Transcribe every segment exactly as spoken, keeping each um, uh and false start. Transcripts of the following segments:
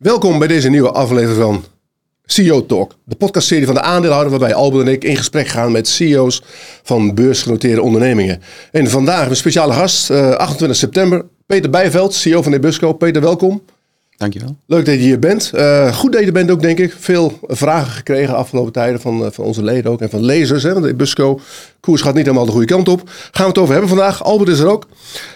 Welkom bij deze nieuwe aflevering van C E O Talk. De podcastserie van de aandeelhouder waarbij Albert en ik in gesprek gaan met C E O's van beursgenoteerde ondernemingen. En vandaag een speciale gast, uh, achtentwintig september, Peter Bijveld, C E O van Ebusco. Peter, welkom. Dankjewel. Leuk dat je hier bent. Uh, goed dat je er bent ook, denk ik. Veel vragen gekregen de afgelopen tijden van, uh, van onze leden ook en van lezers. Hè? Want de Ebusco koers gaat niet helemaal de goede kant op. Gaan we het over hebben vandaag. Albert is er ook.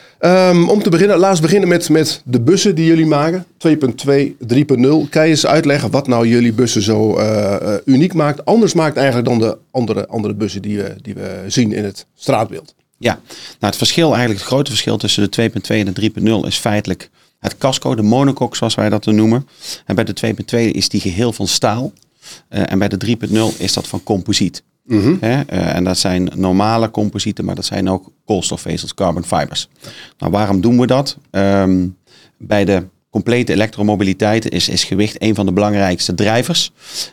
Um, om te beginnen, laten we beginnen met, met de bussen die jullie maken. twee punt twee, drie punt nul. Kan je eens uitleggen wat nou jullie bussen zo uh, uh, uniek maakt? Anders maakt eigenlijk dan de andere, andere bussen die we, die we zien in het straatbeeld. Ja, nou het verschil eigenlijk, het grote verschil tussen de twee punt twee en de drie punt nul is feitelijk het casco, de monocoque zoals wij dat noemen. En bij de twee punt twee is die geheel van staal. Uh, en bij de drie punt nul is dat van composiet. Mm-hmm. He, uh, en dat zijn normale composieten, maar dat zijn ook koolstofvezels, carbon fibers. Nou, waarom doen we dat? Um, bij de complete elektromobiliteit is, is gewicht een van de belangrijkste drijvers.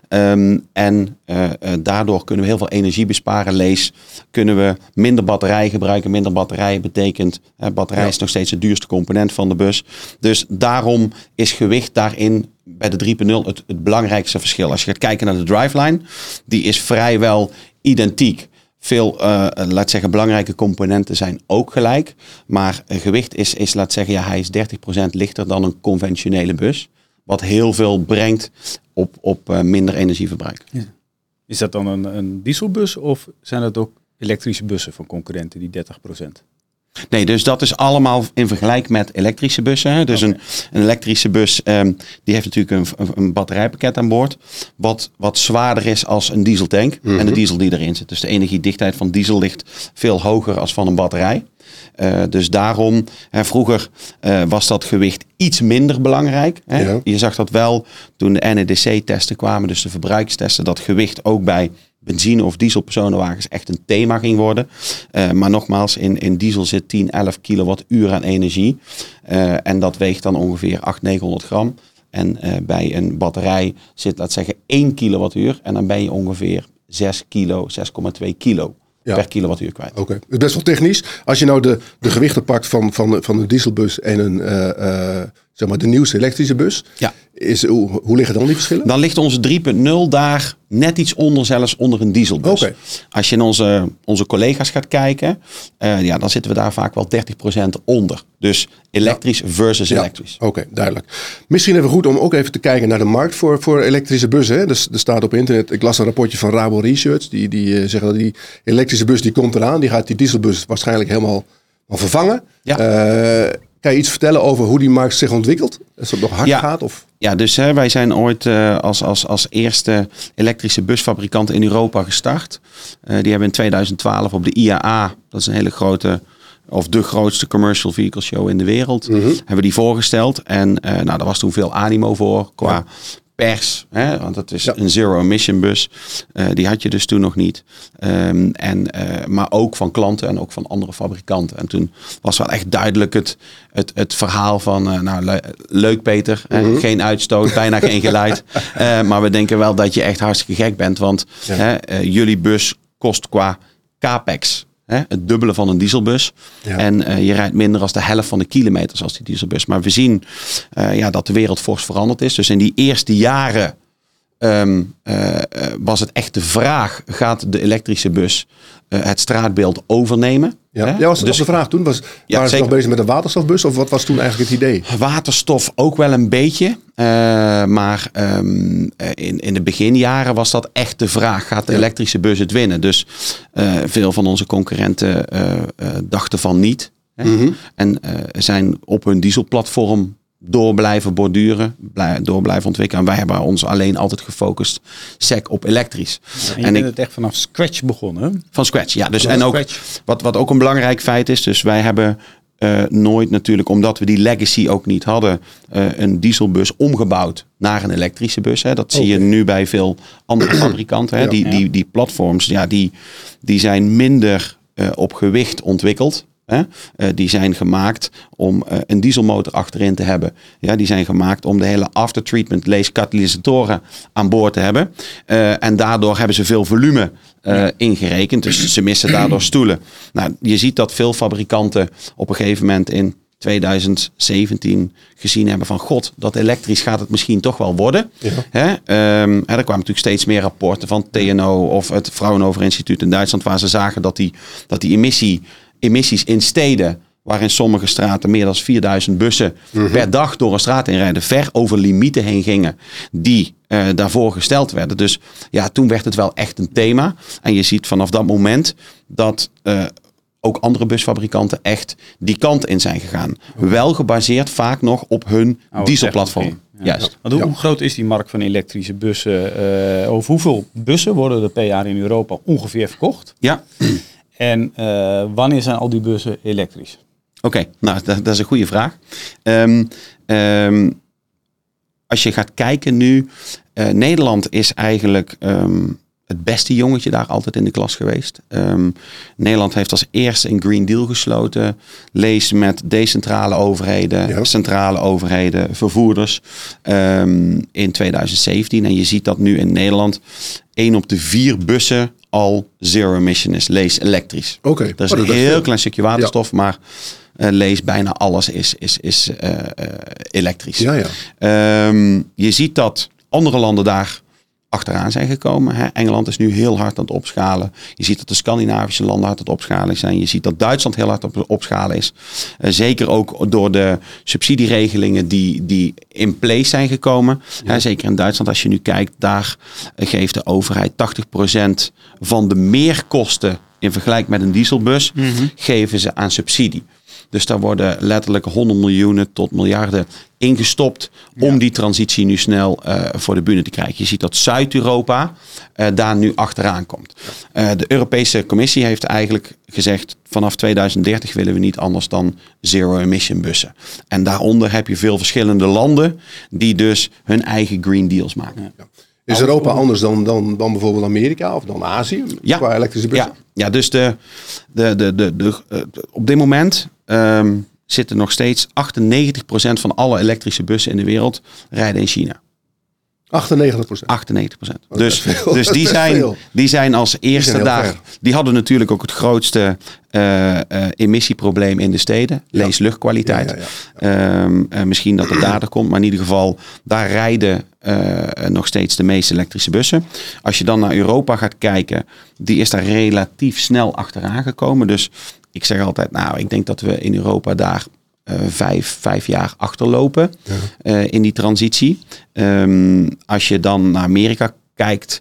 Um, en uh, uh, daardoor kunnen we heel veel energie besparen. Lees, kunnen we minder batterijen gebruiken. Minder batterijen betekent, uh, batterij ja. is nog steeds de duurste component van de bus. Dus daarom is gewicht daarin bij de drie punt nul het, het belangrijkste verschil. Als je gaat kijken naar de driveline, die is vrijwel identiek. Veel, uh, laat zeggen, belangrijke componenten zijn ook gelijk. Maar uh, gewicht is, is, laat zeggen, ja, hij is dertig procent lichter dan een conventionele bus. Wat heel veel brengt op, op uh, minder energieverbruik. Ja. Is dat dan een, een dieselbus of zijn dat ook elektrische bussen van concurrenten, die dertig procent? Nee, dus dat is allemaal in vergelijking met elektrische bussen. Hè. Dus okay. een, een elektrische bus, um, die heeft natuurlijk een, een batterijpakket aan boord. Wat, wat zwaarder is als een dieseltank. Mm-hmm. En de diesel die erin zit. Dus de energiedichtheid van diesel ligt veel hoger als van een batterij. Uh, dus daarom, hè, vroeger uh, was dat gewicht iets minder belangrijk. Hè. Ja. Je zag dat wel toen de N E D C-testen kwamen, dus de verbruikstesten, dat gewicht ook bij benzine- of dieselpersonenwagens echt een thema ging worden. Uh, maar nogmaals, in, in diesel zit tien, elf kilowattuur aan energie. Uh, en dat weegt dan ongeveer achthonderd, negenhonderd gram. En uh, bij een batterij zit, laat zeggen, één kilowattuur. En dan ben je ongeveer zes kilo, zes komma twee kilo. Ja. Per kilowattuur kwijt. Oké, okay. Het is best wel technisch. Als je nou de, de gewichten pakt van, van, van een dieselbus en een, uh, uh, zeg maar de nieuwste elektrische bus. Ja. Is, hoe, hoe liggen dan die verschillen? Dan ligt onze drie punt nul daar net iets onder, zelfs onder een dieselbus. Okay. Als je in onze, onze collega's gaat kijken, uh, ja, dan zitten we daar vaak wel dertig procent onder. Dus elektrisch ja. versus ja. elektrisch. Oké, okay, duidelijk. Misschien even goed om ook even te kijken naar de markt voor, voor elektrische bussen. Hè? Dus er staat op internet, ik las een rapportje van Rabo Research. Die, die uh, zeggen dat die elektrische bus die komt eraan. Die gaat die dieselbus waarschijnlijk helemaal vervangen. Ja. Uh, Kan je iets vertellen over hoe die markt zich ontwikkelt? Is dat nog hard ja. gaat? Of? Ja, dus hè, wij zijn ooit uh, als, als, als eerste elektrische busfabrikant in Europa gestart. Uh, die hebben in tweeduizend twaalf op de I A A, dat is een hele grote, of de grootste commercial vehicle show in de wereld, mm-hmm. hebben die voorgesteld. En uh, nou, daar was toen veel animo voor qua ja. pers, hè, want het is ja. een zero-emission bus. Uh, die had je dus toen nog niet. Um, en, uh, maar ook van klanten en ook van andere fabrikanten. En toen was wel echt duidelijk het, het, het verhaal van, uh, nou le- leuk Peter, mm-hmm. hè, geen uitstoot, bijna geen geluid. Uh, maar we denken wel dat je echt hartstikke gek bent, want ja. hè, uh, jullie bus kost qua capex Hè, het dubbele van een dieselbus. Ja. En uh, je rijdt minder dan de helft van de kilometers als die dieselbus. Maar we zien uh, ja, dat de wereld fors veranderd is. Dus in die eerste jaren um, uh, was het echt de vraag, gaat de elektrische bus uh, het straatbeeld overnemen? Ja, ja was dat dus de vraag toen? Was, ja, waren ze nog bezig met een waterstofbus of wat was toen eigenlijk het idee? Waterstof ook wel een beetje. Uh, maar um, in, in de beginjaren was dat echt de vraag. Gaat de ja. elektrische bus het winnen? Dus uh, veel van onze concurrenten uh, uh, dachten van niet. Hè? Mm-hmm. En uh, zijn op hun dieselplatform door blijven borduren, blij, door blijven ontwikkelen. En wij hebben ons alleen altijd gefocust sec op elektrisch. Ja, en je en bent ik, het echt vanaf scratch begonnen. Van scratch, ja. Dus, vanaf en ook scratch. Wat, wat ook een belangrijk feit is, dus wij hebben uh, nooit natuurlijk, omdat we die legacy ook niet hadden, uh, een dieselbus omgebouwd naar een elektrische bus. Hè. Dat okay. zie je nu bij veel andere fabrikanten. Hè. Ja, die, ja. die, die platforms, ja, die, die zijn minder uh, op gewicht ontwikkeld. Hè? Uh, die zijn gemaakt om uh, een dieselmotor achterin te hebben. Ja, die zijn gemaakt om de hele aftertreatment, lees katalysatoren aan boord te hebben. Uh, en daardoor hebben ze veel volume uh, ingerekend. Dus ze missen daardoor stoelen. Nou, je ziet dat veel fabrikanten op een gegeven moment in tweeduizend zeventien gezien hebben van god, dat elektrisch gaat het misschien toch wel worden. Ja. Hè? Um, er kwamen natuurlijk steeds meer rapporten van T N O of het Fraunhofer Instituut in Duitsland, waar ze zagen dat die, dat die emissie, emissies in steden, waar in sommige straten meer dan vierduizend bussen mm-hmm. per dag door een straat inrijden, ver over limieten heen gingen die uh, daarvoor gesteld werden. Dus ja, toen werd het wel echt een thema. En je ziet vanaf dat moment dat uh, ook andere busfabrikanten echt die kant in zijn gegaan. Okay. Wel gebaseerd vaak nog op hun oh, dieselplatform. Ja. Juist. Want hoe, ja. hoe groot is die markt van elektrische bussen? Uh, over hoeveel bussen worden er per jaar in Europa ongeveer verkocht? Ja. En uh, wanneer zijn al die bussen elektrisch? Oké, okay, nou dat, dat is een goede vraag. Um, um, als je gaat kijken nu, uh, Nederland is eigenlijk um, het beste jongetje daar altijd in de klas geweest. Um, Nederland heeft als eerste een Green Deal gesloten. Lees met decentrale overheden, ja. centrale overheden, vervoerders um, in tweeduizend zeventien. En je ziet dat nu in Nederland één op de vier bussen al zero emission is. Lees elektrisch. Oké. Okay. Dat is oh, een heel klein stukje waterstof, ja. maar uh, lees bijna alles is, is, is uh, uh, elektrisch. Ja, ja. Um, je ziet dat andere landen daar achteraan zijn gekomen. Hè. Engeland is nu heel hard aan het opschalen. Je ziet dat de Scandinavische landen hard aan het opschalen zijn. Je ziet dat Duitsland heel hard op het opschalen is. Uh, zeker ook door de subsidieregelingen die, die in place zijn gekomen. Ja. Hè, zeker in Duitsland, als je nu kijkt, daar geeft de overheid tachtig procent van de meerkosten in vergelijking met een dieselbus, mm-hmm. geven ze aan subsidie. Dus daar worden letterlijk honderd miljoenen tot miljarden ingestopt om ja. die transitie nu snel uh, voor de bühne te krijgen. Je ziet dat Zuid-Europa uh, daar nu achteraan komt. Uh, de Europese Commissie heeft eigenlijk gezegd, vanaf tweeduizend dertig willen we niet anders dan zero-emission bussen. En daaronder heb je veel verschillende landen die dus hun eigen Green Deals maken. Ja. Is Europa anders dan, dan, dan bijvoorbeeld Amerika of dan Azië ja. qua elektrische bussen? Ja, ja dus de, de, de, de, de, uh, op dit moment um, zitten nog steeds achtennegentig procent van alle elektrische bussen in de wereld rijden in China. achtennegentig procent? achtennegentig procent. Oh, dus dus die, zijn, die zijn als eerste die zijn daar. Ver. Die hadden natuurlijk ook het grootste uh, uh, emissieprobleem in de steden. Ja. Lees luchtkwaliteit. Ja, ja, ja. Um, uh, misschien dat het daardoor komt. Maar in ieder geval, daar rijden uh, nog steeds de meeste elektrische bussen. Als je dan naar Europa gaat kijken, die is daar relatief snel achteraan gekomen. Dus ik zeg altijd, nou, ik denk dat we in Europa daar Uh, vijf, vijf jaar achterlopen ja. uh, in die transitie. Um, als je dan naar Amerika kijkt,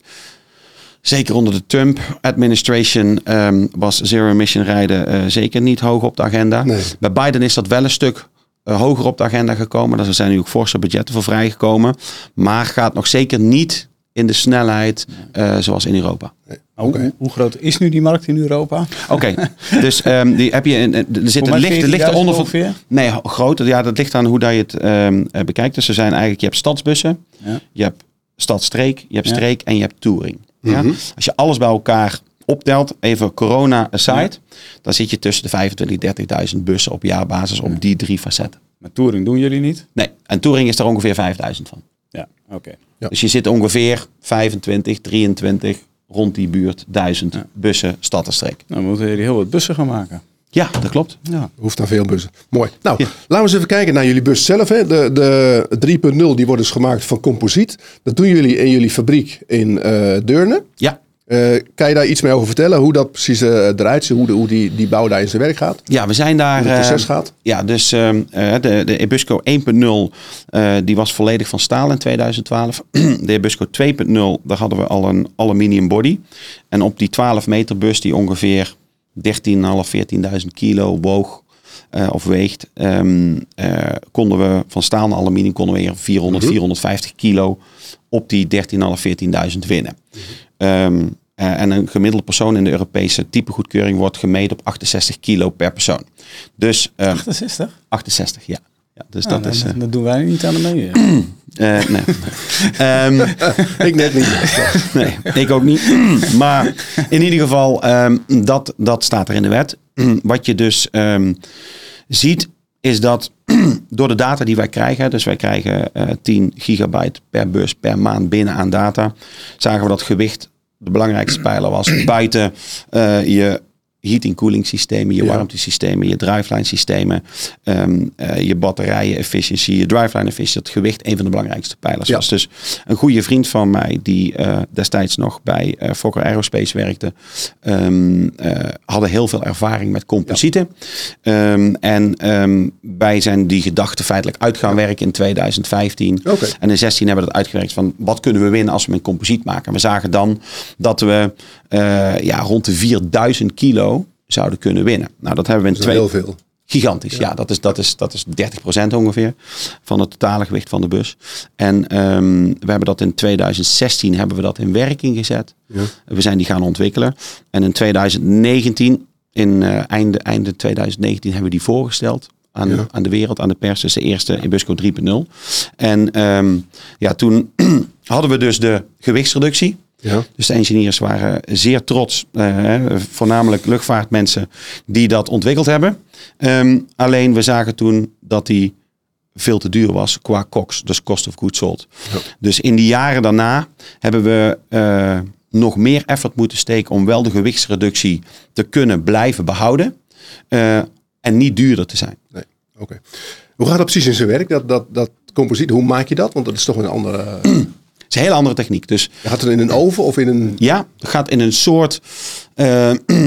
zeker onder de Trump administration um, was zero emission rijden uh, zeker niet hoog op de agenda. Nee. Bij Biden is dat wel een stuk uh, hoger op de agenda gekomen. Er zijn nu ook forse budgetten voor vrijgekomen. Maar gaat nog zeker niet in de snelheid uh, zoals in Europa. Nee. Okay. Hoe, hoe groot is nu die markt in Europa? Oké, okay. dus um, die heb je in, er zit een lichte, lichte onder ongeveer? Nee, groter. Ja, dat ligt aan hoe dat je het um, bekijkt. Dus er zijn eigenlijk, je hebt stadsbussen, ja. je hebt stadstreek, je hebt streek ja. en je hebt touring. Mm-hmm. Ja? Als je alles bij elkaar optelt, even corona aside, ja. dan zit je tussen de vijfentwintig, dertigduizend bussen op jaarbasis ja. op die drie facetten. Maar touring doen jullie niet? Nee, en touring is er ongeveer vijfduizend van. Ja, oké. Okay. Ja. Dus je zit ongeveer vijfentwintig, drieëntwintig rond die buurt, duizend ja. bussen, stad en streek. Nou, we moeten jullie heel wat bussen gaan maken. Ja, dat klopt. Ja. Hoeft aan veel bussen. Mooi. Nou, ja. laten we eens even kijken naar jullie bus zelf. Hè. De, de drie punt nul die wordt dus gemaakt van composiet. Dat doen jullie in jullie fabriek in uh, Deurne. Ja. Uh, kan je daar iets meer over vertellen? Hoe dat precies uh, eruit ziet? Hoe, de, hoe die, die bouw daar in zijn werk gaat? Ja, we zijn daar... Hoe het proces uh, gaat? Ja, dus uh, de, de Ebusco één punt nul uh, die was volledig van staal in tweeduizend twaalf. De Ebusco twee punt nul, daar hadden we al een aluminium body. En op die twaalf meter bus die ongeveer dertienduizend, veertienduizend kilo woog uh, of weegt, um, uh, konden we van staal naar aluminium konden we weer vierhonderd, mm-hmm. vierhonderdvijftig kilo op die dertienduizend, veertienduizend winnen. Mm-hmm. Um, Uh, en een gemiddelde persoon in de Europese typegoedkeuring wordt gemeten op achtenzestig kilo per persoon. Dus, uh, achtenzestig? achtenzestig, ja. ja dus ah, dat, dan, is, uh, dat doen wij niet aan de mee. uh, nee. um, ik net niet. nee, ik ook niet. Maar in ieder geval, um, dat, dat staat er in de wet. Wat je dus um, ziet, is dat door de data die wij krijgen, dus wij krijgen uh, tien gigabyte per bus per maand binnen aan data, zagen we dat gewicht de belangrijkste pijler was buiten uh, je heating cooling systemen, je Ja. warmtesystemen, je driveline systemen, um, uh, je batterijen efficiency, je driveline efficiency, het gewicht een van de belangrijkste pijlers Ja. was. Dus een goede vriend van mij die uh, destijds nog bij uh, Fokker Aerospace werkte, um, uh, hadden heel veel ervaring met composieten. Ja. Um, en um, wij zijn die gedachte feitelijk uit gaan ja. werken in twintig vijftien. Okay. En in zestien hebben we dat uitgewerkt van wat kunnen we winnen als we een composiet maken. We zagen dan dat we uh, ja, rond de vierduizend kilo zouden kunnen winnen. Nou, dat hebben we in dat is twee... heel veel. Gigantisch, ja. ja dat, is, dat, is, dat is dertig procent ongeveer van het totale gewicht van de bus. En um, we hebben dat in twintig zestien hebben we dat in werking gezet. Ja. We zijn die gaan ontwikkelen. En in twintig negentien, in uh, einde, einde twintig negentien, hebben we die voorgesteld. Aan, ja. aan de wereld, aan de pers. Dus de eerste Ebusco drie punt nul. En um, ja, toen hadden we dus de gewichtsreductie. Ja. Dus de engineers waren zeer trots. Uh, voornamelijk luchtvaartmensen die dat ontwikkeld hebben. Um, alleen we zagen toen dat die veel te duur was qua COGS. Dus cost of goods sold. Ja. Dus in die jaren daarna hebben we uh, nog meer effort moeten steken om wel de gewichtsreductie te kunnen blijven behouden. Uh, En niet duurder te zijn. Nee, oké. Okay. Hoe gaat dat precies in zijn werk? Dat, dat, dat composiet, hoe maak je dat? Want dat is toch een andere... Het is een hele andere techniek. Dus, gaat het in een oven of in een... Ja, het gaat in een soort uh,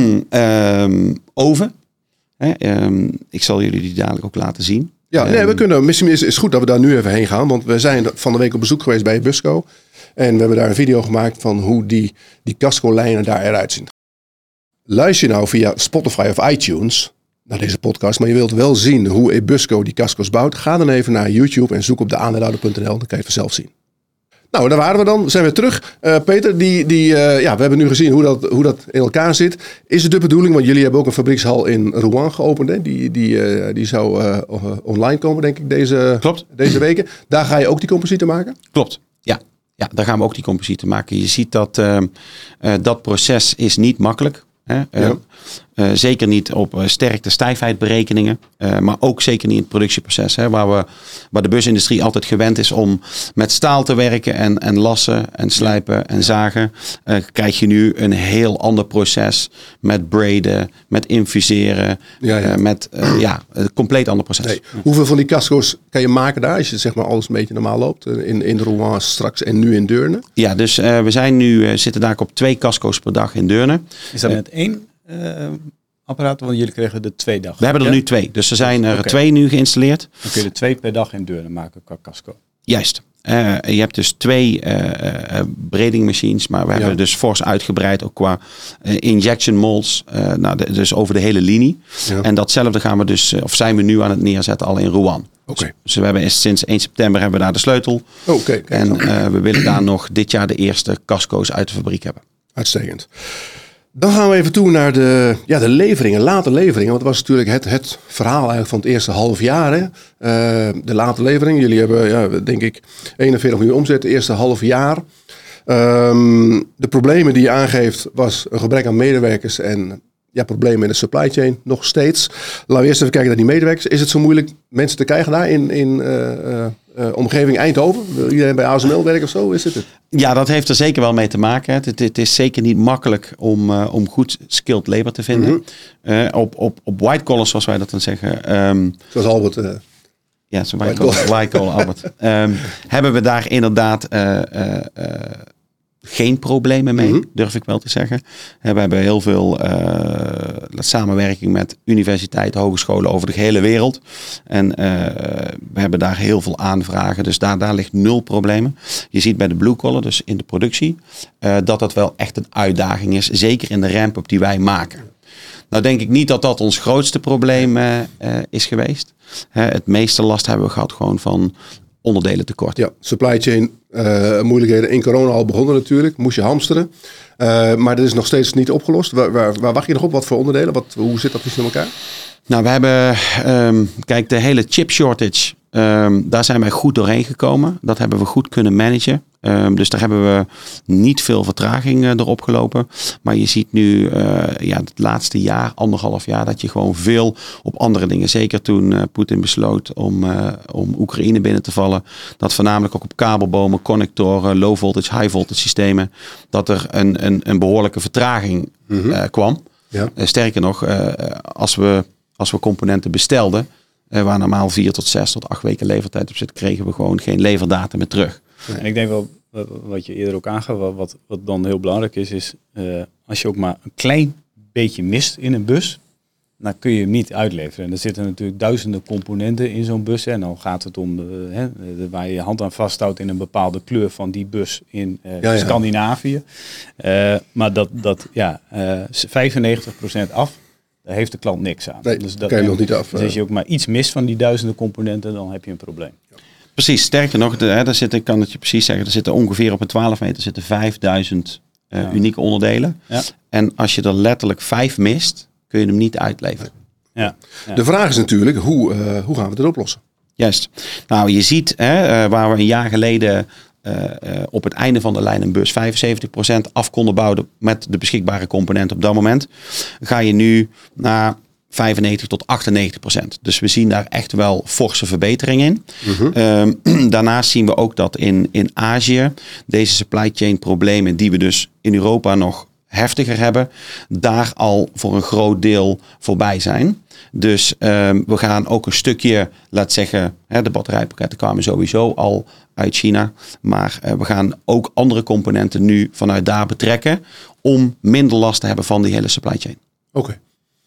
um, oven. Hè, um, ik zal jullie die dadelijk ook laten zien. Ja, nee, um, we kunnen, misschien is het goed dat we daar nu even heen gaan. Want we zijn van de week op bezoek geweest bij Ebusco. En we hebben daar een video gemaakt van hoe die, die casco-lijnen daar eruit zien. Luister je nou via Spotify of iTunes... naar deze podcast, maar je wilt wel zien hoe Ebusco die casco's bouwt, ga dan even naar YouTube en zoek op de aandeelhouder punt n l. Dan kan je het vanzelf zien. Nou, daar waren we dan. Zijn we terug. Uh, Peter, die, die, uh, ja, we hebben nu gezien hoe dat, hoe dat in elkaar zit. Is het de bedoeling, want jullie hebben ook een fabriekshal in Rouen geopend. Hè? Die, die, uh, die zou uh, online komen, denk ik, deze, Klopt. deze weken. Daar ga je ook die composieten maken? Klopt, ja. Ja, daar gaan we ook die composieten maken. Je ziet dat uh, uh, dat proces is niet makkelijk. Hè? Uh, ja. Uh, zeker niet op uh, sterkte-stijfheid-berekeningen, uh, maar ook zeker niet in het productieproces. Hè, waar, we, waar de busindustrie altijd gewend is om met staal te werken en, en lassen en slijpen en zagen. Uh, krijg je nu een heel ander proces met braiden, met infuseren, ja, ja. Uh, met uh, ja, een compleet ander proces. Nee. Hoeveel van die casco's kan je maken daar, als je zeg maar alles een beetje normaal loopt? In, in Rouen straks en nu in Deurne? Ja, dus uh, we zijn nu, uh, zitten daar op twee casco's per dag in Deurne. Is dat uh, met één? Uh, apparaten, want jullie kregen er twee dag. We hebben er nu twee. Dus er zijn er okay. twee nu geïnstalleerd. Dan kun je er twee per dag in Deurne maken qua casco. Juist. Uh, je hebt dus twee uh, uh, braiding machines, maar we ja. hebben dus fors uitgebreid ook qua uh, injection molds, uh, nou, de, dus over de hele linie. Ja. En datzelfde gaan we dus, uh, of zijn we nu aan het neerzetten al in Rouen. Okay. Dus, dus we hebben sinds één september hebben we daar de sleutel. Okay, en uh, we willen daar nog dit jaar de eerste casco's uit de fabriek hebben. Uitstekend. Dan gaan we even toe naar de, ja, de leveringen, late leveringen. Want dat was natuurlijk het, het verhaal eigenlijk van het eerste half jaar. Hè? Uh, de late leveringen. Jullie hebben, ja, denk ik, eenenveertig miljoen omzet het eerste half jaar. Um, de problemen die je aangeeft was een gebrek aan medewerkers en ja, problemen in de supply chain nog steeds. Laten we eerst even kijken naar die medewerkers. Is het zo moeilijk mensen te krijgen daar in, in uh, uh, uh, omgeving Eindhoven? Wil iedereen bij A S M L werken of zo? Is het het? Ja, dat heeft er zeker wel mee te maken. Het, het, het is zeker niet makkelijk om, uh, om goed skilled labor te vinden. Mm-hmm. Uh, op, op, op white collars, zoals wij dat dan zeggen. Um, Zoals Albert... Uh, ja, zo'n white collar, white collar Albert. Um, hebben we daar inderdaad... Uh, uh, uh, geen problemen mee, mm-hmm. durf ik wel te zeggen. We hebben heel veel uh, samenwerking met universiteiten, hogescholen over de hele wereld. En uh, we hebben daar heel veel aanvragen. Dus daar, daar ligt nul problemen. Je ziet bij de blue collar, dus in de productie, uh, dat dat wel echt een uitdaging is. Zeker in de ramp-up die wij maken. Nou denk ik niet dat dat ons grootste probleem uh, uh, is geweest. Uh, het meeste last hebben we gehad gewoon van onderdelen tekort. Ja, supply chain uh, moeilijkheden in corona al begonnen natuurlijk. Moest je hamsteren. Uh, maar dat is nog steeds niet opgelost. Waar, waar, waar wacht je nog op? Wat voor onderdelen? Wat, hoe zit dat precies in elkaar? Nou, we hebben, um, kijk, de hele chip shortage, um, daar zijn wij goed doorheen gekomen. Dat hebben we goed kunnen managen. Um, dus daar hebben we niet veel vertraging uh, erop gelopen. Maar je ziet nu uh, ja, het laatste jaar, anderhalf jaar, dat je gewoon veel op andere dingen. Zeker toen uh, Poetin besloot om, uh, om Oekraïne binnen te vallen. Dat voornamelijk ook op kabelbomen, connectoren, low voltage, high voltage systemen. Dat er een, een, een behoorlijke vertraging mm-hmm. uh, kwam. Ja. Uh, sterker nog, uh, als, we, als we componenten bestelden, uh, waar normaal vier tot zes tot acht weken levertijd op zit, kregen we gewoon geen leverdata meer terug. En ik denk wel, wat je eerder ook aangaf, wat, wat dan heel belangrijk is, is uh, als je ook maar een klein beetje mist in een bus, dan kun je hem niet uitleveren. En er zitten natuurlijk duizenden componenten in zo'n bus. Hè. En dan gaat het om de, hè, de, waar je je hand aan vasthoudt in een bepaalde kleur van die bus in uh, ja, ja. Scandinavië. Uh, maar dat, dat ja, uh, vijfennegentig procent af, daar heeft de klant niks aan. Nee, dus dat kan je nog niet af. Dus als je ook maar iets mist van die duizenden componenten, dan heb je een probleem. Ja. Precies, sterker nog, de, hè, daar zitten, ik kan het je precies zeggen, er zitten ongeveer op een twaalf meter zitten vijfduizend uh, ja. unieke onderdelen. Ja. En als je er letterlijk vijf mist, kun je hem niet uitleveren. Ja. Ja. De vraag is natuurlijk, hoe, uh, hoe gaan we dit oplossen? Juist. Nou, je ziet hè, uh, waar we een jaar geleden uh, uh, op het einde van de lijn een bus vijfenzeventig procent af konden bouwen met de beschikbare componenten op dat moment, ga je nu naar vijfennegentig tot achtennegentig procent. Dus we zien daar echt wel forse verbetering in. Uh-huh. Um, daarnaast zien we ook dat in, in Azië deze supply chain problemen die we dus in Europa nog heftiger hebben, daar al voor een groot deel voorbij zijn. Dus um, we gaan ook een stukje, laat zeggen, hè, de batterijpakketten kwamen sowieso al uit China. Maar uh, we gaan ook andere componenten nu vanuit daar betrekken om minder last te hebben van die hele supply chain. Oké. Okay.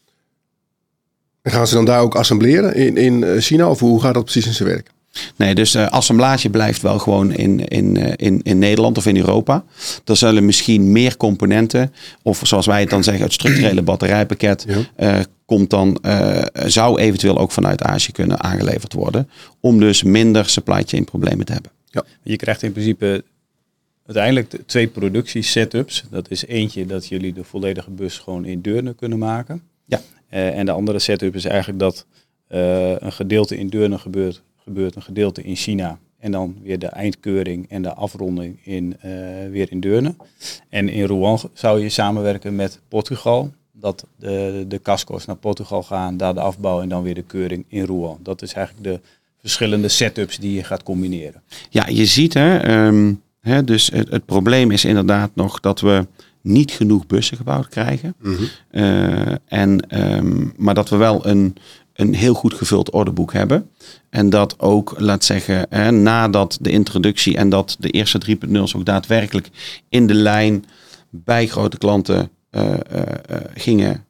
En gaan ze dan daar ook assembleren in, in China of hoe gaat dat precies in zijn werk? Nee, dus uh, assemblage blijft wel gewoon in, in, uh, in, in Nederland of in Europa. Er zullen misschien meer componenten, of zoals wij het dan zeggen, het structurele batterijpakket, ja. uh, komt dan, uh, zou eventueel ook vanuit Azië kunnen aangeleverd worden. Om dus minder supply chain problemen te hebben. Ja. Je krijgt in principe uiteindelijk twee productie-setups. Dat is eentje dat jullie de volledige bus gewoon in Deurne kunnen maken. Ja. Uh, en de andere setup is eigenlijk dat uh, een gedeelte in Deurne gebeurt. gebeurt een gedeelte in China en dan weer de eindkeuring en de afronding in, uh, weer in Deurne. En in Rouen zou je samenwerken met Portugal, dat de, de casco's naar Portugal gaan, daar de afbouw en dan weer de keuring in Rouen. Dat is eigenlijk de verschillende setups die je gaat combineren. Ja, je ziet hè, um, hè dus het, het probleem is inderdaad nog dat we niet genoeg bussen gebouwd krijgen. Mm-hmm. Uh, en, um, maar dat we wel een een heel goed gevuld orderboek hebben. En dat ook, laat zeggen, hè, nadat de introductie en dat de eerste drie punt nul's ook daadwerkelijk in de lijn bij grote klanten uh, uh, uh, gingen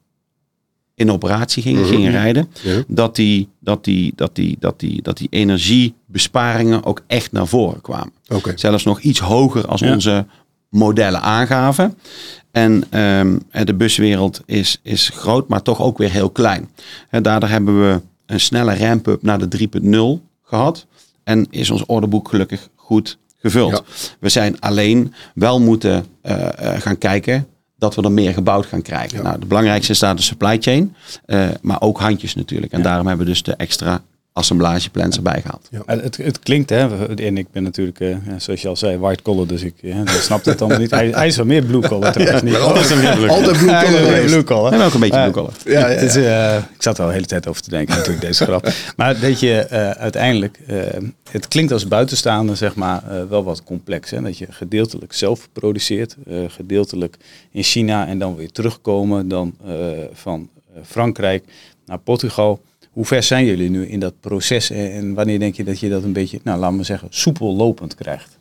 in operatie gingen, mm-hmm. gingen rijden, ja. dat, die, dat, die, dat, die, dat, die, dat die energiebesparingen ook echt naar voren kwamen. Okay. Zelfs nog iets hoger als ja. onze modellen aangaven. En um, de buswereld is, is groot, maar toch ook weer heel klein. En daardoor hebben we een snelle ramp-up naar de drie punt nul gehad. En is ons orderboek gelukkig goed gevuld. Ja. We zijn alleen wel moeten uh, uh, gaan kijken dat we er meer gebouwd gaan krijgen. Ja. Nou, de belangrijkste is daar de supply chain. Uh, maar ook handjes natuurlijk. En ja. daarom hebben we dus de extra assemblageplans erbij gehaald. Ja. Het, het klinkt, hè, en ik ben natuurlijk, uh, zoals je al zei, white collar, dus ik uh, snap het dan niet. Hij, hij is wel meer blue collar trouwens. Niet. Altijd, altijd blue collar. Blue collar. En ook een beetje blue collar. Uh, ja, ja, ja. Dus, uh, ik zat er al de hele tijd over te denken, natuurlijk, deze grap. Maar dat je uh, uiteindelijk, uh, het klinkt als buitenstaander, zeg maar, uh, wel wat complex. Hè? Dat je gedeeltelijk zelf produceert, uh, gedeeltelijk in China en dan weer terugkomen, dan uh, van uh, Frankrijk naar Portugal. Hoe ver zijn jullie nu in dat proces en wanneer denk je dat je dat een beetje, nou laten we zeggen, soepel lopend krijgt?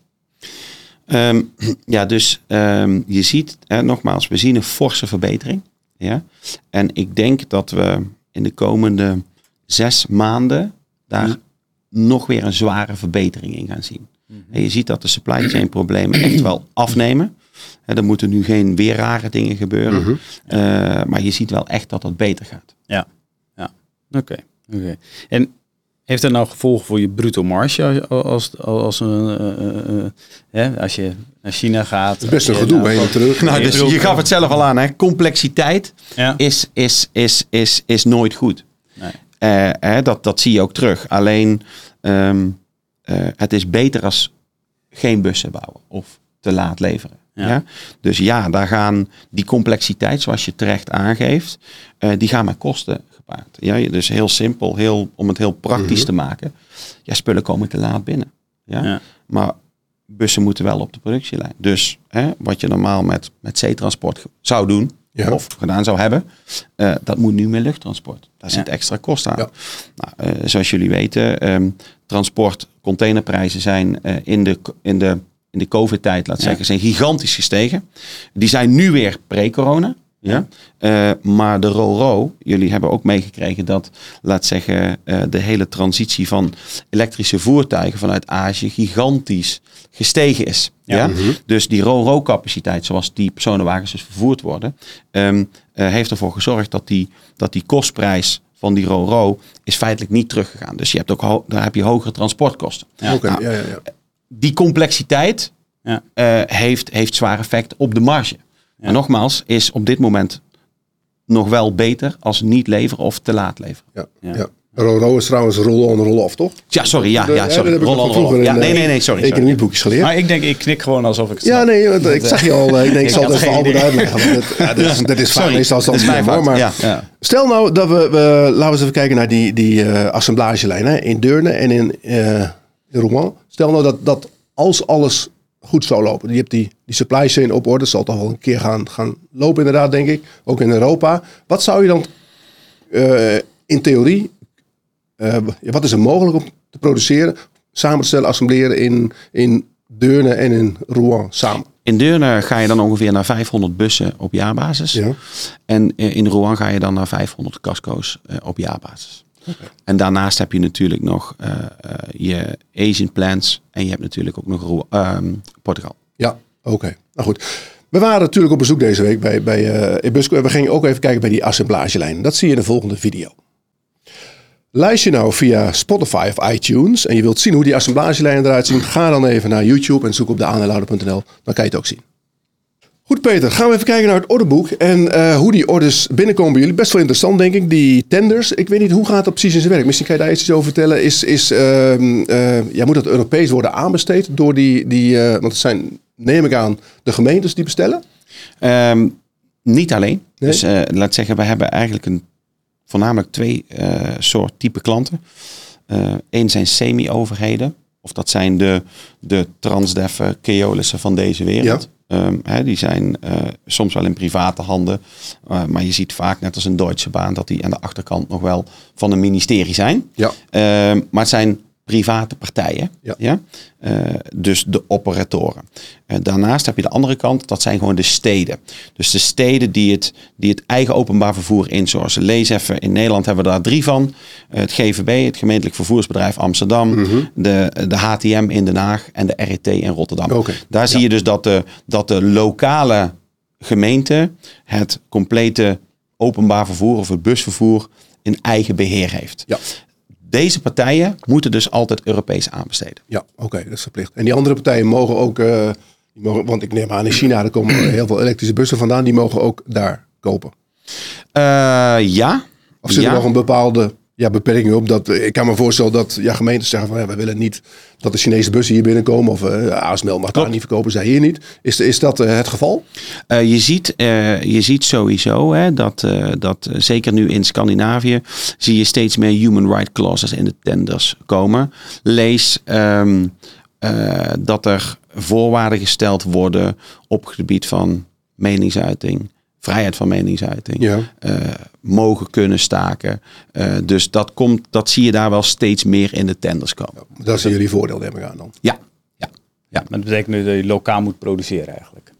Um, ja, dus um, je ziet, hè, nogmaals, we zien een forse verbetering. Ja? En ik denk dat we in de komende zes maanden daar mm. nog weer een zware verbetering in gaan zien. Mm-hmm. En je ziet dat de supply chain problemen echt wel afnemen. Hè, er moeten nu geen weer rare dingen gebeuren. Mm-hmm. Uh, maar je ziet wel echt dat het beter gaat. Ja. Oké, okay, okay. En heeft dat nou gevolgen voor je bruto marge als, als, als, een, uh, uh, uh, als je naar China gaat? Het is best een gedoe bij je terug. Nou, dus je gaf het zelf al aan, hè? Complexiteit ja. is, is, is, is, is nooit goed. Nee. Uh, hè, dat, dat zie je ook terug. Alleen, um, uh, het is beter als geen bussen bouwen of te laat leveren. Ja. Ja? Dus ja, daar gaan die complexiteit, zoals je terecht aangeeft, uh, die gaan met kosten gepaard. Ja, dus heel simpel, heel, om het heel praktisch mm-hmm. te maken. Ja, spullen komen te laat binnen. Ja? Ja. Maar bussen moeten wel op de productielijn. Dus hè, wat je normaal met, met zeetransport zou doen, Ja. of gedaan zou hebben. Uh, dat moet nu met luchttransport. Daar zit Ja. extra kosten aan. Ja. Nou, uh, zoals jullie weten, um, transport, containerprijzen zijn uh, in de, in de, in de COVID-tijd, laat Ja. zeggen, zijn gigantisch gestegen. Die zijn nu weer pre-corona. Ja? Uh, maar de Ro-Ro, jullie hebben ook meegekregen dat, laat zeggen, uh, de hele transitie van elektrische voertuigen vanuit Azië gigantisch gestegen is. Ja. Ja. Mm-hmm. Dus die Ro-Ro capaciteit, zoals die personenwagens dus vervoerd worden, um, uh, heeft ervoor gezorgd dat die, dat die kostprijs van die Ro-Ro is feitelijk niet teruggegaan. Dus je hebt ook ho- daar heb je hogere transportkosten. Ja. Oké, Nou, ja, ja, ja. Die complexiteit Ja. uh, heeft, heeft zwaar effect op de marge. Ja. Maar nogmaals, is op dit moment nog wel beter als niet leveren of te laat leveren. ja, Ja. ja. Roll-on is trouwens roll-on, roll-off, toch? Ja, sorry. Ja, De- ja, sorry. dat heb ik Roll on, van roll vroeger on. Ja, in, nee, eh, nee, nee, sorry. sorry. Economieboekjes geleerd. Maar ik denk, ik knik gewoon alsof ik het Ja, snap. nee, want ik zag je al. Ik denk, ik zal had het even geen Albert idee. uitleggen. Want het, ja, dat is, dat is vaak Sorry, meestal dat is mijn hoor, fout. maar Ja. Ja. stel nou dat we, we, laten we eens even kijken naar die, die uh, assemblagelijn hè, in Deurne en in, uh, in Rouen. Stel nou dat, dat als alles goed zou lopen, je hebt die, die supply chain op orde, dat zal toch wel een keer gaan, gaan lopen inderdaad, denk ik. Ook in Europa. Wat zou je dan uh, in theorie, uh, wat is er mogelijk om te produceren, samen te stellen, assembleren in, in Deurne en in Rouen samen? In Deurne ga je dan ongeveer naar vijfhonderd bussen op jaarbasis. Ja. En uh, in Rouen ga je dan naar vijfhonderd casco's uh, op jaarbasis. Okay. En daarnaast heb je natuurlijk nog uh, uh, je Asian plants en je hebt natuurlijk ook nog Rouen, uh, Portugal. Ja, oké. Okay. Nou goed. We waren natuurlijk op bezoek deze week bij, bij uh, Ebusco en we gingen ook even kijken bij die assemblagelijn. Dat zie je in de volgende video. Luister je nou via Spotify of iTunes en je wilt zien hoe die assemblagelijnen eruit zien, ga dan even naar YouTube en zoek op de aandeelhouder punt n l. Dan kan je het ook zien. Goed Peter, gaan we even kijken naar het orderboek en uh, hoe die orders binnenkomen bij jullie. Best wel interessant denk ik, die tenders. Ik weet niet, hoe gaat dat precies in zijn werk? Misschien kan je daar iets over vertellen. Is, is, uh, uh, ja, moet dat Europees worden aanbesteed door die, die uh, want het zijn, neem ik aan, de gemeentes die bestellen? Um, niet alleen. Nee? Dus uh, laat zeggen, we hebben eigenlijk een, voornamelijk twee uh, soort type klanten. Eén uh, zijn semi-overheden. Of dat zijn de, de Transdeffen, Keolissen van deze wereld. Ja. Um, hè, die zijn uh, soms wel in private handen. Uh, maar je ziet vaak, net als een Deutsche Bahn, dat die aan de achterkant nog wel van een ministerie zijn. Ja. Um, maar het zijn private partijen. Ja. Ja? Uh, dus de operatoren. Uh, daarnaast heb je de andere kant, dat zijn gewoon de steden. Dus de steden die het, die het eigen openbaar vervoer insourcen. Lees even, in Nederland hebben we daar drie van. Uh, het G V B, het Gemeentelijk Vervoersbedrijf Amsterdam. Mm-hmm. De, de H T M in Den Haag en de R E T in Rotterdam. Okay. Daar ja. zie je dus dat de, dat de lokale gemeente het complete openbaar vervoer of het busvervoer in eigen beheer heeft. Ja. Deze partijen moeten dus altijd Europees aanbesteden. Ja, oké, okay, dat is verplicht. En die andere partijen mogen ook, uh, die mogen, want ik neem aan in China, er komen heel veel elektrische bussen vandaan, die mogen ook daar kopen. Uh, ja. Of zit er ja. nog een bepaalde ja, beperking op? Dat, ik kan me voorstellen dat ja, gemeentes zeggen van ja, wij willen niet dat de Chinese bussen hier binnenkomen. Of uh, A S M L mag daar niet verkopen, zij hier niet. Is, is dat uh, het geval? Uh, je, ziet, uh, je ziet sowieso hè, dat, uh, dat uh, zeker nu in Scandinavië zie je steeds meer human rights clauses in de tenders komen. Lees um, uh, dat er voorwaarden gesteld worden op het gebied van meningsuiting. Vrijheid van meningsuiting. Ja. Uh, mogen kunnen staken. Uh, dus dat, komt, dat zie je daar wel steeds meer in de tenders komen. Ja, dat zijn jullie voordeel, neem ik aan dan. Ja. ja. ja. Maar dat betekent nu dat je lokaal moet produceren eigenlijk.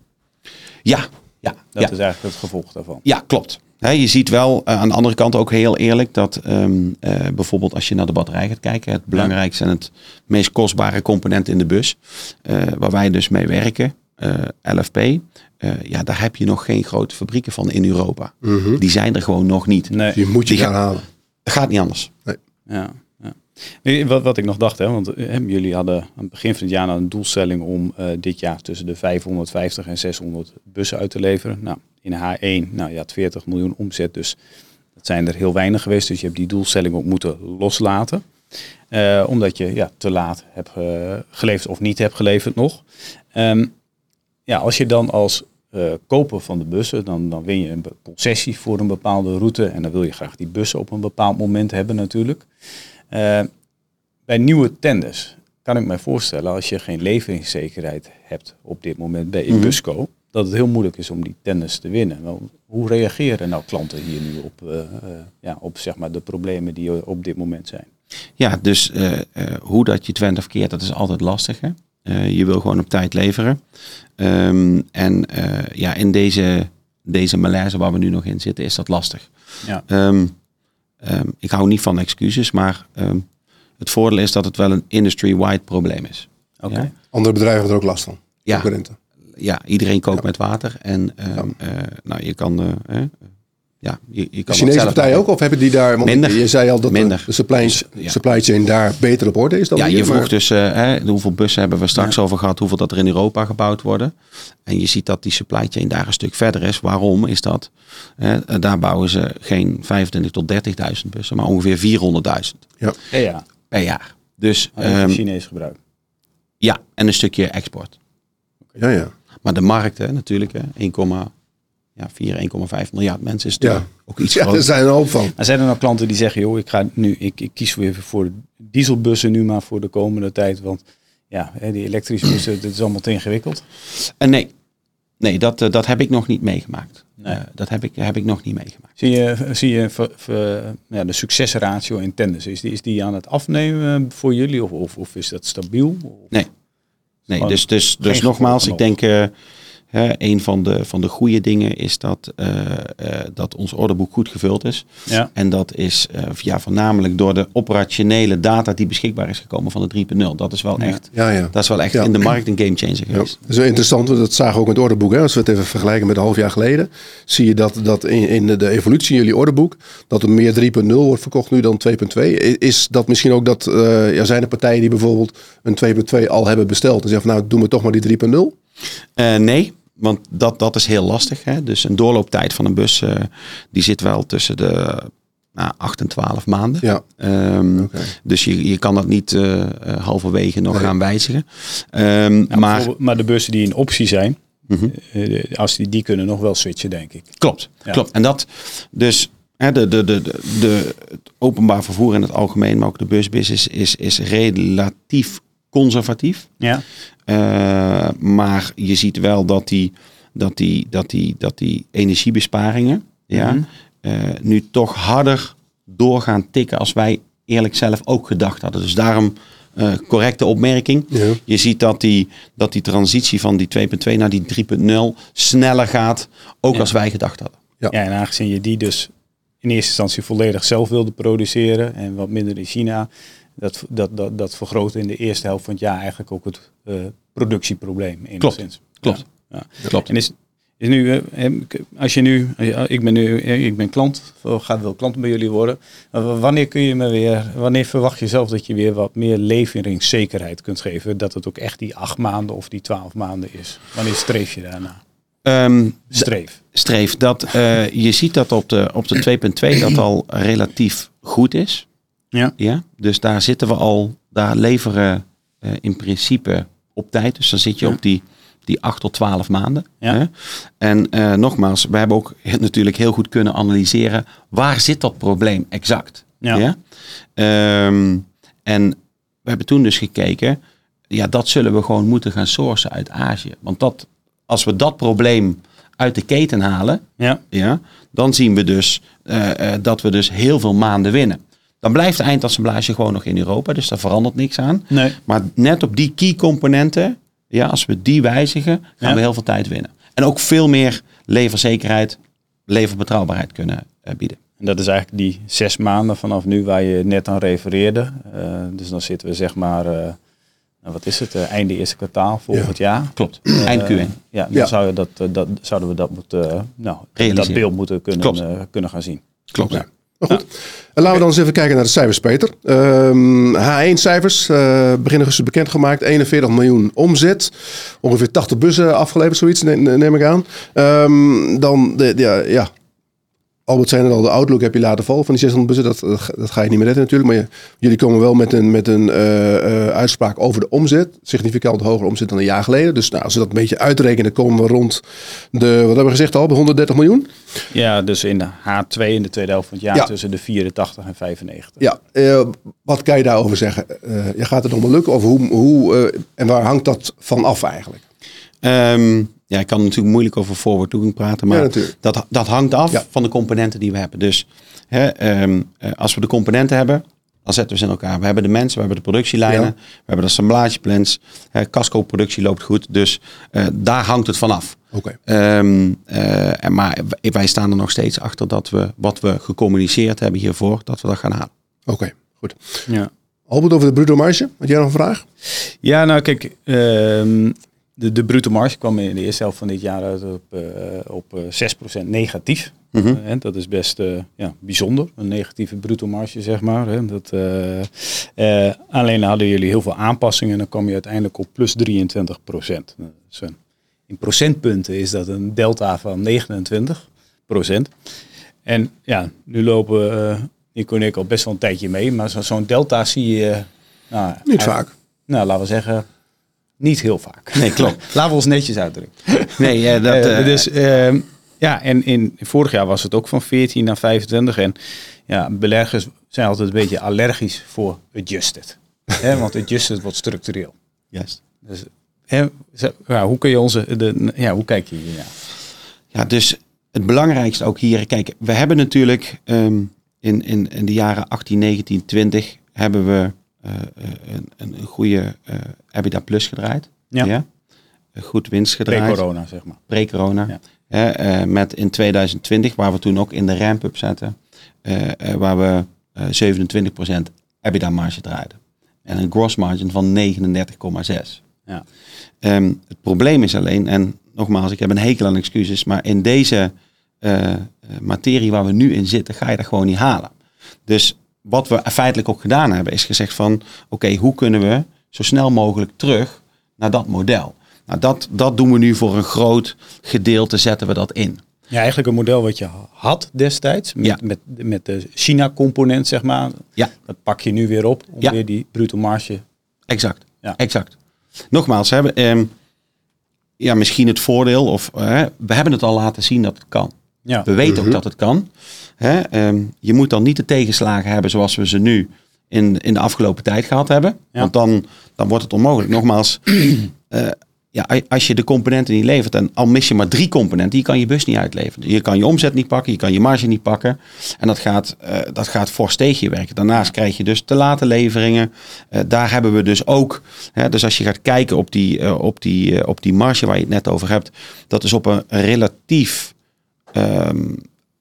Ja. ja. Dat ja. is eigenlijk het gevolg daarvan. Ja, klopt. He, je ziet wel uh, aan de andere kant ook heel eerlijk dat um, uh, bijvoorbeeld als je naar de batterij gaat kijken. Het belangrijkste en het meest kostbare component in de bus. Uh, waar wij dus mee werken. Uh, L F P. Uh, ja, daar heb je nog geen grote fabrieken van in Europa. Mm-hmm. Die zijn er gewoon nog niet. Nee. Die moet je Die gaan ga- halen. Gaat niet anders. Nee. Ja, ja. Nee, wat, wat ik nog dacht, hè, want hè, jullie hadden aan het begin van het jaar een doelstelling om uh, dit jaar tussen de vijfhonderdvijftig en zeshonderd bussen uit te leveren. Nou, in H één, nou, je had veertig miljoen omzet, dus dat zijn er heel weinig geweest. Dus je hebt die doelstelling ook moeten loslaten. Uh, omdat je ja, te laat hebt uh, geleverd of niet hebt geleverd nog. Um, ja, als je dan als uh, koper van de bussen, dan, dan win je een concessie voor een bepaalde route. En dan wil je graag die bussen op een bepaald moment hebben natuurlijk. Uh, bij nieuwe tenders kan ik me voorstellen, als je geen leveringszekerheid hebt op dit moment bij Ebusco, mm-hmm. dat het heel moeilijk is om die tenders te winnen. Wel, hoe reageren nou klanten hier nu op, uh, uh, ja, op zeg maar de problemen die op dit moment zijn? Ja, dus uh, uh, hoe dat je het went of keert, dat is altijd lastig. Hè? Uh, je wil gewoon op tijd leveren. Um, en uh, ja, in deze, deze malaise waar we nu nog in zitten, is dat lastig. Ja. Um, um, ik hou niet van excuses, maar um, het voordeel is dat het wel een industry-wide probleem is. Okay. Ja? Andere bedrijven hebben er ook last van. Ja, ja, iedereen kookt ja. met water. En um, ja. uh, nou, je kan... Uh, uh, ja, je, je kan de Chinese partij ook? Of hebben die daar... Want minder. Je zei al dat minder. de, de supply, dus, ja. supply chain daar beter op orde is dan Ja, hier, je vroeg maar... dus uh, hè, hoeveel bussen hebben we straks ja. over gehad. Hoeveel dat er in Europa gebouwd worden. En je ziet dat die supply chain daar een stuk verder is. Waarom is dat? Hè, daar bouwen ze geen vijfentwintig tot dertigduizend bussen. Maar ongeveer vierhonderdduizend. Ja. Per jaar. Per jaar. Dus, um, Chinees gebruik. Ja, en een stukje export. Ja, ja. Maar de markt hè, natuurlijk, één komma vier, één komma vijf miljard mensen is ja. ook iets ja, groter. Er zijn een hoop van. Maar zijn er nou klanten die zeggen, joh, ik ga nu, ik, ik kies weer voor de dieselbussen nu maar voor de komende tijd, want ja, die elektrische bussen, dat is allemaal te ingewikkeld. Uh, nee, nee, dat, uh, dat heb ik nog niet meegemaakt. Nee. Uh, dat heb ik, heb ik nog niet meegemaakt. Zie je, zie je v, v, ja, de succesratio in tenders, is die, is die aan het afnemen voor jullie of, of, of is dat stabiel? Of? Nee. Nee, dus, dus, dus nogmaals, ik denk uh, uh, een van de, van de goede dingen is dat, uh, uh, dat ons orderboek goed gevuld is. Ja. En dat is uh, ja, voornamelijk door de operationele data die beschikbaar is gekomen van de drie punt nul. Dat is wel echt, ja, ja. Dat is wel echt ja. in de markt een gamechanger geweest. Ja. Dat is wel interessant, want dat zagen we ook met het orderboek. Hè. Als we het even vergelijken met een half jaar geleden, zie je dat, dat in, in de evolutie in jullie orderboek, dat er meer drie punt nul wordt verkocht nu dan twee punt twee. Is dat misschien ook dat, uh, ja, zijn er partijen die bijvoorbeeld een twee punt twee al hebben besteld en zeggen van nou, doen we toch maar die drie punt nul? Uh, nee. Want dat, dat is heel lastig. Hè? Dus een doorlooptijd van een bus, uh, die zit wel tussen de nou, acht en twaalf maanden. Ja. Um, okay. Dus je, je kan dat niet uh, uh, halverwege nog nee. gaan wijzigen. Um, nou, maar, maar de bussen die in optie zijn, mm-hmm. uh, als die, die kunnen nog wel switchen, denk ik. Klopt, ja. klopt. En dat dus... Hè, de, de, de, de, de, het openbaar vervoer in het algemeen, maar ook de busbusiness is, is relatief conservatief. Ja. Uh, maar je ziet wel dat die, dat die, dat die, dat die energiebesparingen ja, mm-hmm. uh, nu toch harder door gaan tikken als wij eerlijk zelf ook gedacht hadden. Dus daarom uh, correcte opmerking. Ja. Je ziet dat die, dat die transitie van die twee punt twee naar die drie punt nul sneller gaat, ook ja. als wij gedacht hadden. Ja. ja, en aangezien je die dus in eerste instantie volledig zelf wilde produceren en wat minder in China, dat, dat, dat, dat vergroot in de eerste helft van het jaar eigenlijk ook het uh, productieprobleem. Klopt, klopt. Ja, ja. klopt. En is, is nu, uh, als je nu, uh, ik ben nu, uh, ik ben klant, of gaat wel klant bij jullie worden. Uh, wanneer kun je me weer, wanneer verwacht je zelf dat je weer wat meer leveringszekerheid kunt geven, dat het ook echt die acht maanden of die twaalf maanden is? Wanneer streef je daarna? Um, streef. Streef. Dat, uh, je ziet dat op de, op de twee punt twee dat al relatief goed is. Ja. Ja. Dus daar zitten we al, daar leveren uh, in principe op tijd. Dus dan zit je ja. op die, die acht tot twaalf maanden. Ja. Hè? En uh, nogmaals, we hebben ook natuurlijk heel goed kunnen analyseren, waar zit dat probleem exact? Ja. Ja? Um, en we hebben toen dus gekeken, ja, dat zullen we gewoon moeten gaan sourcen uit Azië. Want dat, als we dat probleem uit de keten halen, ja. Ja, dan zien we dus uh, uh, dat we dus heel veel maanden winnen. Dan blijft de eindassemblage gewoon nog in Europa, dus daar verandert niks aan. Nee. Maar net op die key componenten, ja, als we die wijzigen, gaan ja. we heel veel tijd winnen. En ook veel meer leverzekerheid, leverbetrouwbaarheid kunnen uh, bieden. En dat is eigenlijk die zes maanden vanaf nu waar je net aan refereerde. Uh, dus dan zitten we zeg maar, uh, nou wat is het, uh, einde eerste kwartaal volgend ja. jaar. Klopt, uh, eind Q één. Ja, dan ja. Zou je dat, uh, dat, zouden we dat, moeten, uh, nou, dat beeld moeten kunnen, uh, kunnen gaan zien. Klopt. Ja. Maar goed, ja. En laten we dan eens even kijken naar de cijfers, Peter. Um, H één cijfers, uh, begin augustus bekendgemaakt. eenenveertig miljoen omzet. Ongeveer tachtig bussen afgeleverd, zoiets, neem ik aan. Um, dan, de, de, ja, ja. Albert zei net al, de outlook heb je laten vallen van die zeshonderd bussen. Dat, dat ga je niet meer redden natuurlijk. Maar je, jullie komen wel met een, met een uh, uh, uitspraak over de omzet. Significant hoger omzet dan een jaar geleden. Dus nou, als we dat een beetje uitrekenen, komen we rond de, wat hebben we gezegd al, bij honderddertig miljoen. Ja, dus in de H twee in de tweede helft van het jaar ja. tussen de vierentachtig en vijfennegentig. Ja, uh, wat kan je daarover zeggen? Uh, je gaat het nog maar lukken? Of hoe, hoe, uh, en waar hangt dat van af eigenlijk? Um, ja, ik kan natuurlijk moeilijk over forward looking praten, maar ja, dat, dat hangt af ja. van de componenten die we hebben. Dus hè, um, als we de componenten hebben, dan zetten we ze in elkaar. We hebben de mensen, we hebben de productielijnen, ja. we hebben de assemblageplans. Uh, Casco-productie loopt goed, dus uh, daar hangt het vanaf. Oké. Okay. Um, uh, maar wij staan er nog steeds achter dat we wat we gecommuniceerd hebben hiervoor, dat we dat gaan halen. Oké, okay, goed. Ja. Albert, over de bruto marge. Had jij nog een vraag? Ja, nou kijk, um, de, de bruto marge kwam in de eerste helft van dit jaar uit op, uh, op uh, zes procent negatief. Mm-hmm. Uh, dat is best uh, ja, bijzonder, een negatieve bruto marge, zeg maar. Hè. Dat, uh, uh, alleen hadden jullie heel veel aanpassingen en dan kwam je uiteindelijk op plus drieëntwintig procent. Dus een, in procentpunten is dat een delta van negenentwintig procent. En ja, nu lopen uh, Nico en ik al best wel een tijdje mee, maar zo, zo'n delta zie je... Uh, nou, niet vaak. Nou, laten we zeggen... Niet heel vaak. Nee, klopt. Laten we ons netjes uitdrukken. Nee, ja, dat... Uh, uh, dus uh, ja, en in vorig jaar was het ook van veertien naar vijfentwintig. En ja, beleggers zijn altijd een beetje allergisch voor adjusted. Hè, want adjusted wordt structureel. Juist. Dus hè, ja, hoe kun je onze... De, ja, hoe kijk je hier naar? Ja, dus het belangrijkste ook hier... Kijk, we hebben natuurlijk um, in, in, in de jaren achttien, negentien, twintig... hebben we... Uh, een, een goede uh, EBITDA plus gedraaid. Ja. ja. Een goed winst gedraaid. Pre-corona, zeg maar. Pre-corona. Ja. Uh, uh, met in tweeduizend twintig, waar we toen ook in de ramp-up zaten, uh, uh, waar we uh, zevenentwintig procent EBITDA marge draaiden. En een gross margin van negenendertig komma zes. Ja. Um, het probleem is alleen, en nogmaals, ik heb een hekel aan excuses, maar in deze uh, materie waar we nu in zitten, ga je dat gewoon niet halen. Dus wat we feitelijk ook gedaan hebben, is gezegd van... oké, okay, hoe kunnen we zo snel mogelijk terug naar dat model? Nou, dat, dat doen we nu voor een groot gedeelte, zetten we dat in. Ja, eigenlijk een model wat je had destijds, met, ja. met, met de China-component, zeg maar. Ja. Dat pak je nu weer op, om ja. weer die bruto marge... Exact, ja. exact. Nogmaals, hè, um, ja, misschien het voordeel, of uh, we hebben het al laten zien dat het kan. Ja. We weten mm-hmm. ook dat het kan. Hè, um, je moet dan niet de tegenslagen hebben zoals we ze nu in, in de afgelopen tijd gehad hebben. Ja. Want dan, dan wordt het onmogelijk. Nogmaals, uh, ja, als je de componenten niet levert en al mis je maar drie componenten, je kan je bus niet uitleveren. Je kan je omzet niet pakken, je kan je marge niet pakken. En dat gaat, uh, dat gaat fors tegen je werken. Daarnaast krijg je dus te late leveringen. Uh, daar hebben we dus ook, hè, dus als je gaat kijken op die, uh, op, die, uh, op die marge waar je het net over hebt, dat is op een relatief... Um,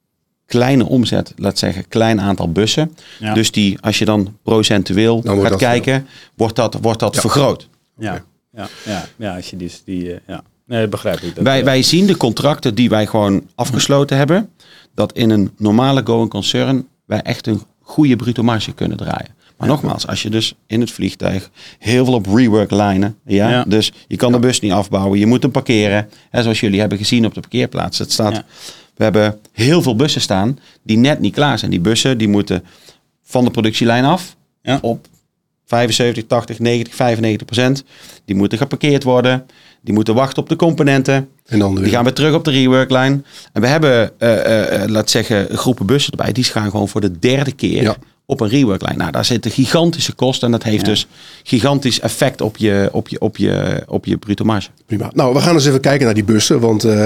kleine omzet, laat zeggen, klein aantal bussen. Ja. Dus die, als je dan procentueel dan gaat kijken, veel. wordt dat, wordt dat ja. vergroot. Ja. Okay. Ja. Ja. Ja, als je dus die, uh, ja. Nee, begrijp ik. Dat, wij, uh, wij zien de contracten die wij gewoon afgesloten mm. hebben, dat in een normale going concern wij echt een goede bruto marge kunnen draaien. Maar ja. nogmaals, als je dus in het vliegtuig heel veel op rework lijnen, ja, ja. dus je kan ja. de bus niet afbouwen, je moet hem parkeren. Hè, zoals jullie hebben gezien op de parkeerplaats. Het staat, ja. we hebben heel veel bussen staan die net niet klaar zijn. Die bussen die moeten van de productielijn af ja. op vijfenzeventig, tachtig, negentig, vijfennegentig procent. Die moeten geparkeerd worden. Die moeten wachten op de componenten. En dan die gaan weer terug op de reworklijn. En we hebben, uh, uh, laat zeggen, groepen bussen erbij. Die gaan gewoon voor de derde keer ja. op een reworklijn. Nou, daar zitten gigantische kosten. En dat heeft ja. dus gigantisch effect op je, op je, op je, op je bruto marge. Prima. Nou, we gaan eens even kijken naar die bussen. Want uh, uh,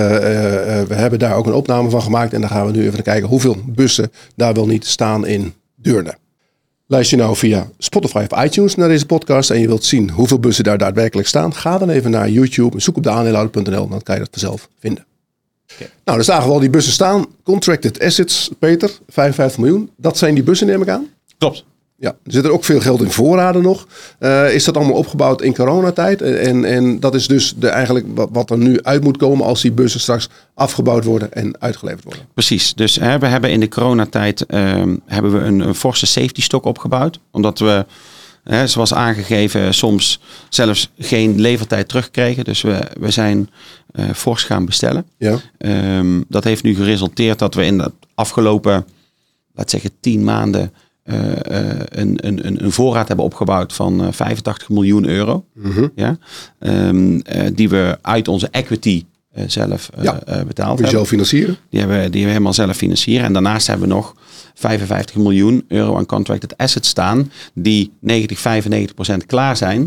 we hebben daar ook een opname van gemaakt. En dan gaan we nu even kijken hoeveel bussen daar wel niet staan in Deurne. Luister je nou via Spotify of iTunes naar deze podcast en je wilt zien hoeveel bussen daar daadwerkelijk staan, ga dan even naar YouTube en zoek op de aandeelhouder punt n l, dan kan je dat vanzelf vinden. Okay. Nou, dan zagen we al die bussen staan. Contracted assets, Peter, vijfenvijftig miljoen. Dat zijn die bussen, neem ik aan? Klopt. Ja, er zit er ook veel geld in voorraden nog. Uh, is dat allemaal opgebouwd in coronatijd? En, en dat is dus de, eigenlijk wat, wat er nu uit moet komen als die bussen straks afgebouwd worden en uitgeleverd worden. Precies. Dus hè, we hebben in de coronatijd uh, hebben we een, een forse safety stock opgebouwd. Omdat we, hè, zoals aangegeven, soms zelfs geen levertijd terugkregen. Dus we, we zijn uh, fors gaan bestellen. Ja. Um, dat heeft nu geresulteerd dat we in de afgelopen, laat zeggen, tien maanden... Uh, uh, een, een, een voorraad hebben opgebouwd van uh, vijfentachtig miljoen euro. Mm-hmm. Ja? Um, uh, die we uit onze equity uh, zelf uh, ja. uh, betaald hebben. Die zelf financieren? Die hebben, die we helemaal zelf financieren. En daarnaast hebben we nog vijfenvijftig miljoen euro aan contracted assets staan. Die negentig, vijfennegentig procent klaar zijn.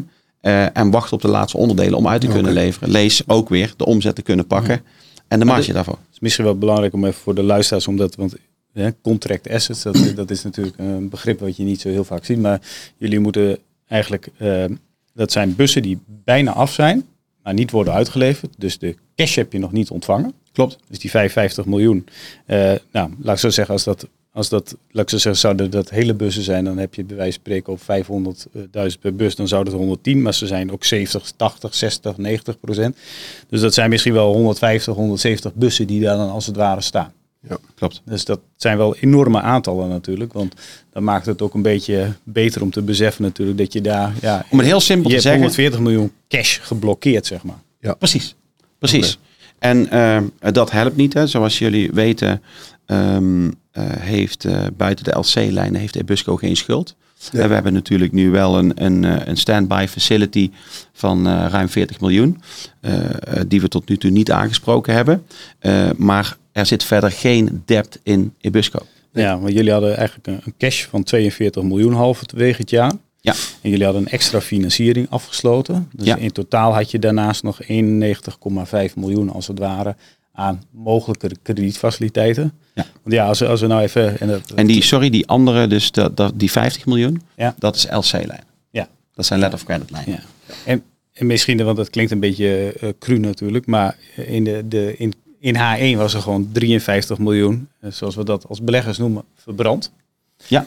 Uh, en wachten op de laatste onderdelen om uit te kunnen okay. leveren. Lees ook weer de omzet te kunnen pakken. Ja. En de marge daarvoor. Het is misschien wel belangrijk om even voor de luisteraars, omdat, want ja, contract assets, dat, dat is natuurlijk een begrip wat je niet zo heel vaak ziet. Maar jullie moeten eigenlijk, uh, dat zijn bussen die bijna af zijn, maar niet worden uitgeleverd. Dus de cash heb je nog niet ontvangen. Klopt. Dus die vijfenvijftig miljoen. Uh, nou, laat ik zo zeggen, als dat, als dat, laat ik zo zeggen, zouden dat hele bussen zijn, dan heb je bij wijze van spreken op vijfhonderdduizend per bus, dan zouden het honderdtien, maar ze zijn ook zeventig, tachtig, zestig, negentig procent. Dus dat zijn misschien wel honderdvijftig, honderdzeventig bussen die daar dan als het ware staan. Ja, klopt. Dus dat zijn wel enorme aantallen natuurlijk, want dat maakt het ook een beetje beter om te beseffen natuurlijk dat je daar, ja, om het heel simpel je te zeggen, honderdveertig miljoen cash geblokkeerd, zeg maar. Ja, precies. Precies. Okay. En uh, dat helpt niet, hè. Zoals jullie weten, um, uh, heeft uh, buiten de L C-lijnen heeft Ebusco geen schuld. Ja. Uh, we hebben natuurlijk nu wel een, een, een stand-by facility van uh, ruim veertig miljoen, uh, die we tot nu toe niet aangesproken hebben. Uh, maar er zit verder geen debt in Ebusco. Nee. Ja, maar jullie hadden eigenlijk een, een cash van tweeënveertig miljoen halverwege het jaar. Ja. En jullie hadden een extra financiering afgesloten. Dus ja. in totaal had je daarnaast nog eenennegentig komma vijf miljoen als het ware aan mogelijke kredietfaciliteiten. Ja. Want ja, als we, als we nou even... En, dat, en die, sorry, die andere, dus dat, dat, die vijftig miljoen, ja. dat is L C-lijn. Ja. Dat zijn letter of credit lijnen. Ja. En, en misschien, want dat klinkt een beetje uh, cru natuurlijk, maar in, de, de, in, in H één was er gewoon drieënvijftig miljoen, uh, zoals we dat als beleggers noemen, verbrand. Ja.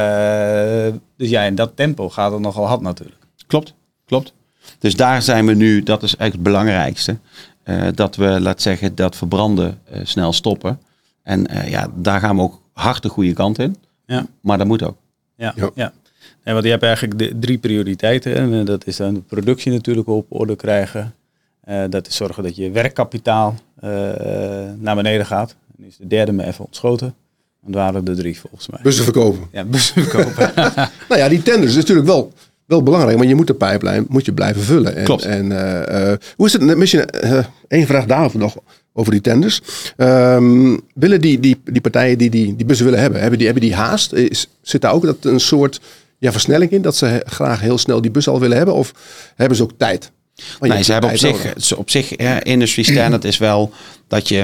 Uh, dus ja, in dat tempo gaat het nogal hard natuurlijk. Klopt, klopt. Dus daar zijn we nu, dat is eigenlijk het belangrijkste. Uh, dat we, laat zeggen, dat verbranden uh, snel stoppen. En uh, ja, daar gaan we ook hard de goede kant in. Ja. Maar dat moet ook. Ja, ja. ja. En want je hebt eigenlijk de drie prioriteiten. En uh, dat is dan de productie natuurlijk op orde krijgen. Uh, dat is zorgen dat je werkkapitaal uh, naar beneden gaat. En is de derde me even ontschoten. Dat waren er drie volgens mij. Bussen verkopen. Ja, bussen verkopen. Nou ja, die tenders is natuurlijk wel, wel belangrijk. Maar je moet de pijplijn moet je blijven vullen. En, Klopt. En uh, uh, hoe is het? Misschien uh, één vraag daarover nog over die tenders. Um, willen die, die, die partijen die, die die bussen willen hebben, hebben die, hebben die haast? Is, zit daar ook dat een soort ja, versnelling in? Dat ze graag heel snel die bus al willen hebben? Of hebben ze ook tijd? Nee, ze hebben op zich, op zich ja, industry standard is wel dat je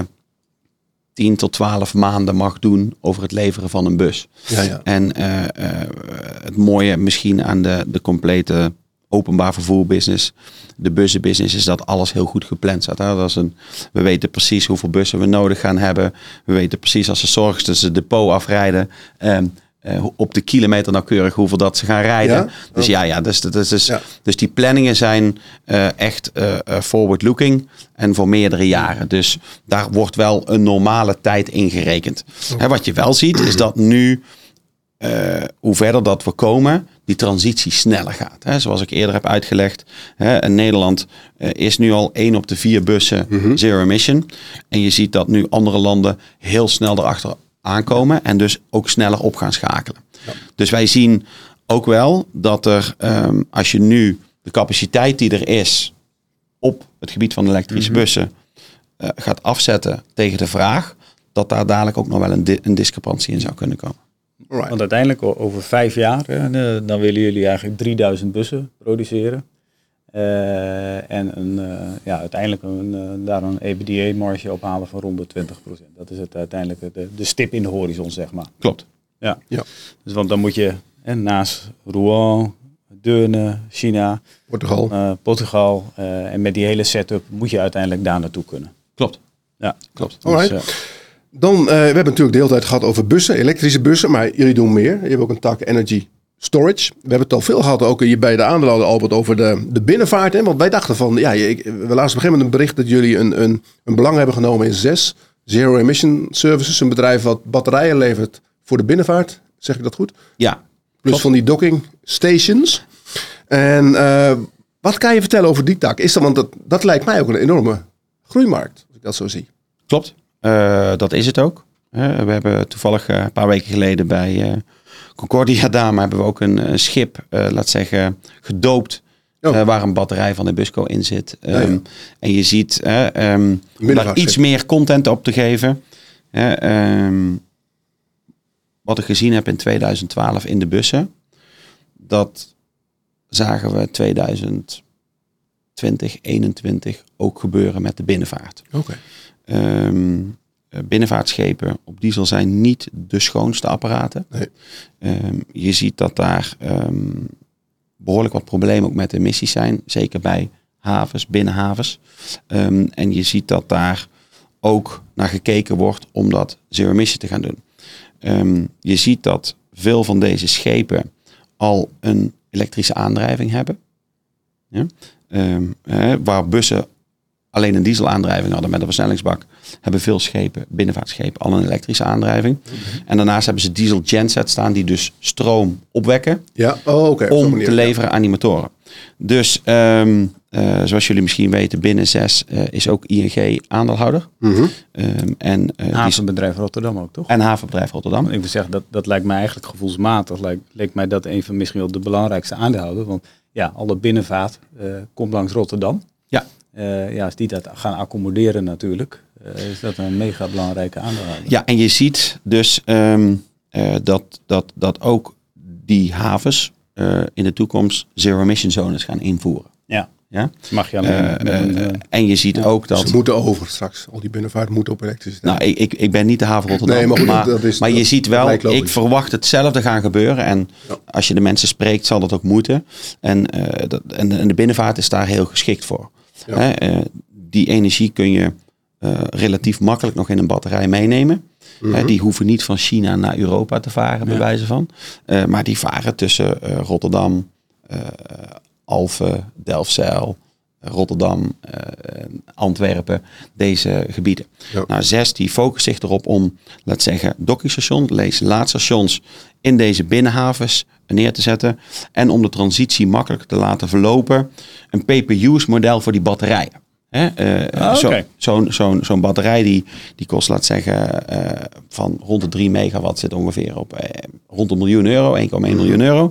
tien tot twaalf maanden mag doen over het leveren van een bus. Ja, ja. En uh, uh, het mooie misschien aan de, de complete openbaar vervoerbusiness, de bussenbusiness, is dat alles heel goed gepland staat. Hè? Dat is een, we weten precies hoeveel bussen we nodig gaan hebben. We weten precies als ze zorgen dat ze de depot afrijden, um, uh, op de kilometer nauwkeurig hoeveel dat ze gaan rijden. Ja? Dus oh. ja, ja, dus, dus, dus, ja. dus die planningen zijn uh, echt uh, forward-looking en voor meerdere jaren. Dus daar wordt wel een normale tijd ingerekend. Oh. Hè, wat je wel ziet, is dat nu, uh, hoe verder dat we komen, die transitie sneller gaat. Hè? Zoals ik eerder heb uitgelegd. Hè? In Nederland uh, is nu al één op de vier bussen mm-hmm. zero emission. En je ziet dat nu andere landen heel snel erachter aankomen. En dus ook sneller op gaan schakelen. Ja. Dus wij zien ook wel dat er, um, als je nu de capaciteit die er is op het gebied van elektrische mm-hmm. bussen uh, gaat afzetten tegen de vraag, dat daar dadelijk ook nog wel een, di- een discrepantie in zou kunnen komen. Right. Want uiteindelijk over vijf jaar, hè, dan willen jullie eigenlijk drieduizend bussen produceren. Uh, en een, uh, ja, uiteindelijk een, uh, daar een E B D A-marge ophalen van rond de twintig procent. Dat is het uiteindelijk de, de stip in de horizon, zeg maar. Klopt. Ja. ja. Dus want dan moet je hè, naast Rouen, Deurne, China, Portugal, uh, Portugal uh, en met die hele setup moet je uiteindelijk daar naartoe kunnen. Klopt. Ja, klopt. Alright. Dus, uh, Dan, uh, we hebben natuurlijk de hele tijd gehad over bussen, elektrische bussen, maar jullie doen meer. Je hebt ook een tak Energy Storage. We hebben het al veel gehad, ook hier bij de aandeelhouder Albert, over de, de binnenvaart. Hè? Want wij dachten van, ja, ik, we lazen op een gegeven moment een bericht dat jullie een, een, een belang hebben genomen in zes Zero Emission Services. Een bedrijf wat batterijen levert voor de binnenvaart. Zeg ik dat goed? Ja. Plus klopt. Van die docking stations. En uh, wat kan je vertellen over die tak? Is dat, want dat, dat lijkt mij ook een enorme groeimarkt, als ik dat zo zie. Klopt. Uh, dat is het ook. Uh, we hebben toevallig uh, een paar weken geleden bij uh, Concordia Dama hebben we ook een, een schip, uh, laat zeggen, gedoopt. Oh. Uh, waar een batterij van Ebusco in zit. Um, ja, ja. En je ziet uh, um, om daar iets meer content op te geven. Uh, um, wat ik gezien heb in tweeduizend twaalf in de bussen. Dat zagen we tweeduizend twintig, eenentwintig ook gebeuren met de binnenvaart. Oké. Okay. Um, binnenvaartschepen op diesel zijn niet de schoonste apparaten. Nee. Um, je ziet dat daar um, behoorlijk wat problemen ook met emissies zijn. Zeker bij havens, binnenhavens. Um, en je ziet dat daar ook naar gekeken wordt om dat zero emission te gaan doen. Um, je ziet dat veel van deze schepen al een elektrische aandrijving hebben. Ja? Um, eh, waar bussen alleen een dieselaandrijving hadden met een versnellingsbak, hebben veel schepen, binnenvaartschepen, al een elektrische aandrijving. Mm-hmm. En daarnaast hebben ze diesel gensets staan die dus stroom opwekken ja. oh, okay. om manier, te leveren ja. aan die motoren. Dus um, uh, zoals jullie misschien weten, binnen zes uh, is ook I N G aandeelhouder. Mm-hmm. Um, en, uh, havenbedrijf die... Rotterdam ook, toch? En havenbedrijf Rotterdam. Ik wil zeggen, dat, dat lijkt mij eigenlijk gevoelsmatig. Lijkt, lijkt mij dat een van misschien wel de belangrijkste aandeelhouders. Want ja, alle binnenvaart uh, komt langs Rotterdam. Ja. Uh, ja, als die dat gaan accommoderen natuurlijk, uh, is dat een mega belangrijke aandeelhouder. Ja, en je ziet dus um, uh, dat, dat, dat ook die havens uh, in de toekomst zero emission zones gaan invoeren. Ja. Ja? Mag je alleen uh, met een, uh, en je ziet ja. ook dat... Ze moeten over straks. Al die binnenvaart moet op elektriciteit. Nou, ik, ik, ik ben niet de haven Rotterdam. Nee, maar goed, maar, dat is, maar je dat, ziet wel, ik verwacht hetzelfde gaan gebeuren. En ja. als je de mensen spreekt, zal dat ook moeten. En, uh, dat, en, de, en de binnenvaart is daar heel geschikt voor. Ja. Hè, uh, die energie kun je uh, relatief makkelijk nog in een batterij meenemen. Mm-hmm. Hè, die hoeven niet van China naar Europa te varen, ja. bij wijze van. Uh, maar die varen tussen uh, Rotterdam, uh, Alphen, Delfzijl, Rotterdam, uh, Antwerpen, deze gebieden. Ja. Nou, zes die focust zich erop om, laat zeggen, dockingstations, lees laadstations in deze binnenhavens neer te zetten en om de transitie makkelijk te laten verlopen. Een pay-per-use model voor die batterijen. Hè? Uh, ah, okay. Zo'n zo, zo'n zo'n batterij die, die kost, laat zeggen, uh, van rond de drie megawatt zit ongeveer op uh, rond een miljoen euro, één komma één miljoen euro.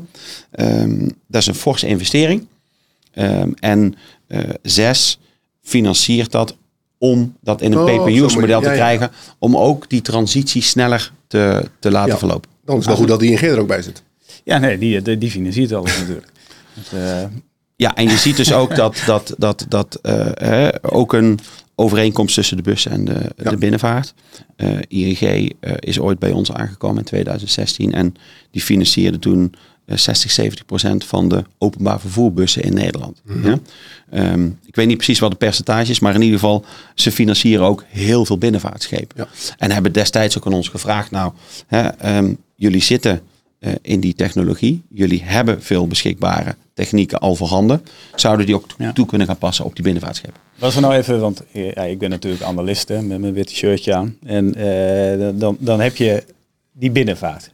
Um, dat is een forse investering. Um, en uh, zes financiert dat om dat in een oh, pay-per-use model te ja, krijgen, ja. om ook die transitie sneller te, te laten ja. verlopen. Dan is het wel goed dat die I N G er ook bij zit. Ja, nee, die, die, die financiert alles natuurlijk. Dat, uh... Ja, en je ziet dus ook dat, dat, dat, dat uh, uh, ook een overeenkomst tussen de bussen en de, ja. de binnenvaart. Uh, I N G uh, is ooit bij ons aangekomen in tweeduizend zestien en die financierde toen uh, zestig, zeventig procent van de openbaar vervoerbussen in Nederland. Mm-hmm. Ja? Um, ik weet niet precies wat de percentage is, maar in ieder geval, ze financieren ook heel veel binnenvaartschepen. Ja. En hebben destijds ook aan ons gevraagd, nou, hè, um, jullie zitten uh, in die technologie, jullie hebben veel beschikbare technieken al voorhanden. Zouden die ook to- ja. toe kunnen gaan passen op die binnenvaartschepen? Was er nou even, want ja, ik ben natuurlijk analist hè, met mijn witte shirtje aan. En uh, dan, dan heb je die binnenvaart.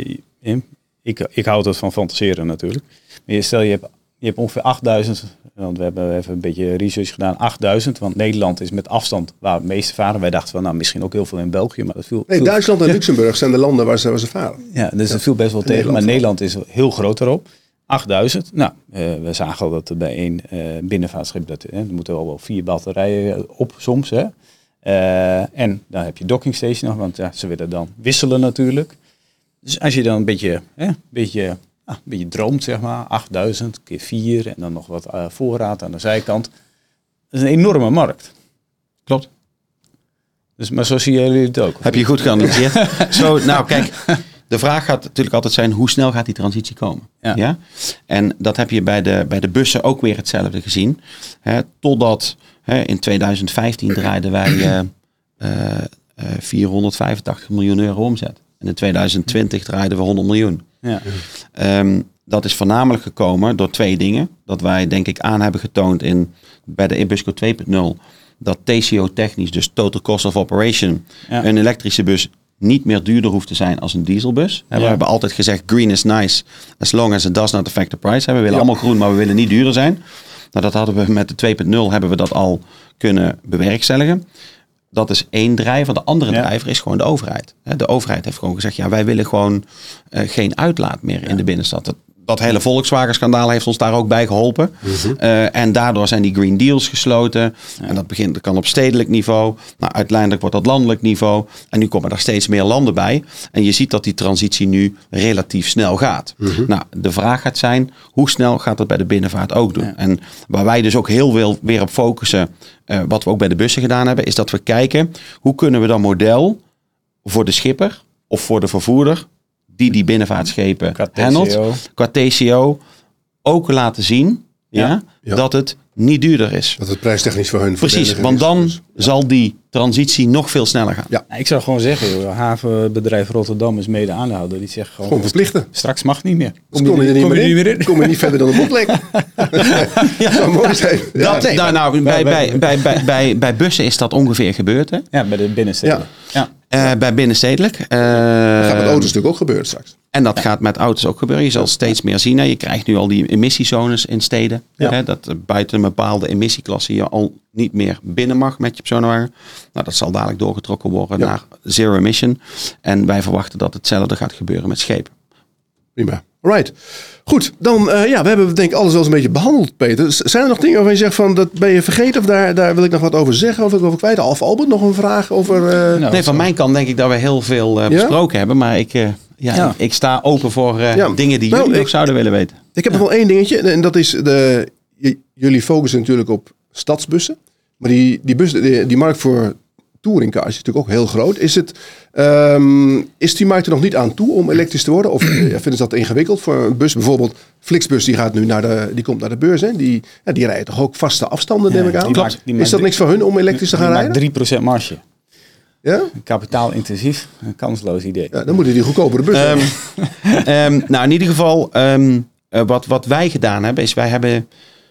Ik, ik hou het van fantaseren natuurlijk. Maar je, stel je hebt, je hebt ongeveer achtduizend, want we hebben even een beetje research gedaan, achtduizend. Want Nederland is met afstand waar het meeste varen. Wij dachten van nou misschien ook heel veel in België. Maar dat viel, nee, viel, Duitsland en ja. Luxemburg zijn de landen waar ze, waar ze varen. Ja, dus ja. dat viel best wel en tegen. Nederland maar Nederland is heel groot erop. achtduizend. Nou, uh, we zagen al dat er bij één uh, binnenvaartschip, dat, uh, er moeten al wel vier batterijen op soms. Hè. Uh, en dan heb je dockingstation nog, want ja, ze willen dan wisselen natuurlijk. Dus als je dan een beetje, hè, een beetje, ah, een beetje droomt, zeg maar, achtduizend keer vier en dan nog wat uh, voorraad aan de zijkant. Dat is een enorme markt. Klopt. Dus, maar zo zien jullie het ook. Heb je goed geanalyseerd? Zo, nou kijk, de vraag gaat natuurlijk altijd zijn, hoe snel gaat die transitie komen? Ja. Ja? En dat heb je bij de, bij de bussen ook weer hetzelfde gezien. Hè, totdat hè, in tweeduizend vijftien draaiden wij uh, uh, vierhonderdvijfentachtig miljoen euro omzet. En in tweeduizend twintig draaiden we honderd miljoen. Ja. Um, dat is voornamelijk gekomen door twee dingen. Dat wij denk ik aan hebben getoond in, bij de Ebusco twee punt nul. Dat T C O technisch, dus Total Cost of Operation, ja. een elektrische bus niet meer duurder hoeft te zijn als een dieselbus. Ja. We hebben altijd gezegd, green is nice, as long as it does not affect the price. We willen ja. allemaal groen, maar we willen niet duurder zijn. Nou, dat hadden we met de twee punt nul hebben we dat al kunnen bewerkstelligen. Dat is één drijver. De andere ja. drijver is gewoon de overheid. De overheid heeft gewoon gezegd, ja, wij willen gewoon uh, geen uitlaat meer ja. in de binnenstad. Dat, dat hele Volkswagen-schandaal heeft ons daar ook bij geholpen. Mm-hmm. Uh, en daardoor zijn die Green Deals gesloten. Ja. En dat begint, dat kan op stedelijk niveau. Nou, uiteindelijk wordt dat landelijk niveau. En nu komen er steeds meer landen bij. En je ziet dat die transitie nu relatief snel gaat. Mm-hmm. Nou, de vraag gaat zijn, hoe snel gaat dat bij de binnenvaart ook doen? Ja. En waar wij dus ook heel veel weer op focussen, uh, wat we ook bij de bussen gedaan hebben, is dat we kijken, hoe kunnen we dat model voor de schipper of voor de vervoerder die die binnenvaartschepen handelt, qua T C O, ook laten zien ja, ja, ja. dat het niet duurder is. Dat het prijstechnisch voor hun precies, want is, dan dus, ja. zal die transitie nog veel sneller gaan. Ja. Ik zou gewoon zeggen, joh, havenbedrijf Rotterdam is mede aandeelhouder. Die zegt gewoon, gewoon verplichten. Straks mag het niet meer. Kom je, kom je er niet, kom meer, je in? meer in? Kom je niet verder dan een botlek. ja. zou mooi zijn. Ja. Dat, nee, nou, nou, bij, bij, bij, bij, bij, bij bussen is dat ongeveer gebeurd. Hè? Ja, bij de binnenstedelijk. Ja. Ja. Uh, bij binnenstedelijk. Uh, dat gaat met auto's natuurlijk ook gebeuren straks. En dat ja. gaat met auto's ook gebeuren. Je zal steeds meer zien. Hè. Je krijgt nu al die emissiezones in steden. Ja. Hè, dat buiten een bepaalde emissieklasse je al niet meer binnen mag met je personenwagen. Nou, dat zal dadelijk doorgetrokken worden ja. naar zero emission. En wij verwachten dat hetzelfde gaat gebeuren met schepen. Prima. Alright. Goed, dan uh, ja, we hebben denk ik alles wel eens een beetje behandeld, Peter. Zijn er nog dingen waarvan je zegt van, dat ben je vergeten of daar, daar wil ik nog wat over zeggen? Of ik over kwijt? Of Albert nog een vraag over? Uh... Nou, nee, van mijn kant denk ik dat we heel veel uh, besproken ja? hebben. Maar ik, uh, ja, ja. ik, ik sta open voor uh, ja. dingen die nou, jullie ik, nog zouden willen weten. Ik heb ja. nog wel één dingetje. En dat is, de, j- jullie focussen natuurlijk op stadsbussen. Maar die, die, bus, die, die markt voor touringcars is natuurlijk ook heel groot. Is, het, um, is die markt er nog niet aan toe om elektrisch te worden? Of uh, vinden ze dat ingewikkeld voor een bus? Bijvoorbeeld Flixbus, die, gaat nu naar de, die komt naar de beurs. Hè? Die, ja, die rijden toch ook vaste afstanden, ja, neem ik aan? Maakt, is dat drie, niks voor hun om elektrisch te gaan rijden? drie procent marge. Ja? Kapitaalintensief, een kansloos idee. Ja, dan moeten die goedkopere bus um, um, Nou, in ieder geval, um, uh, wat, wat wij gedaan hebben, is wij hebben...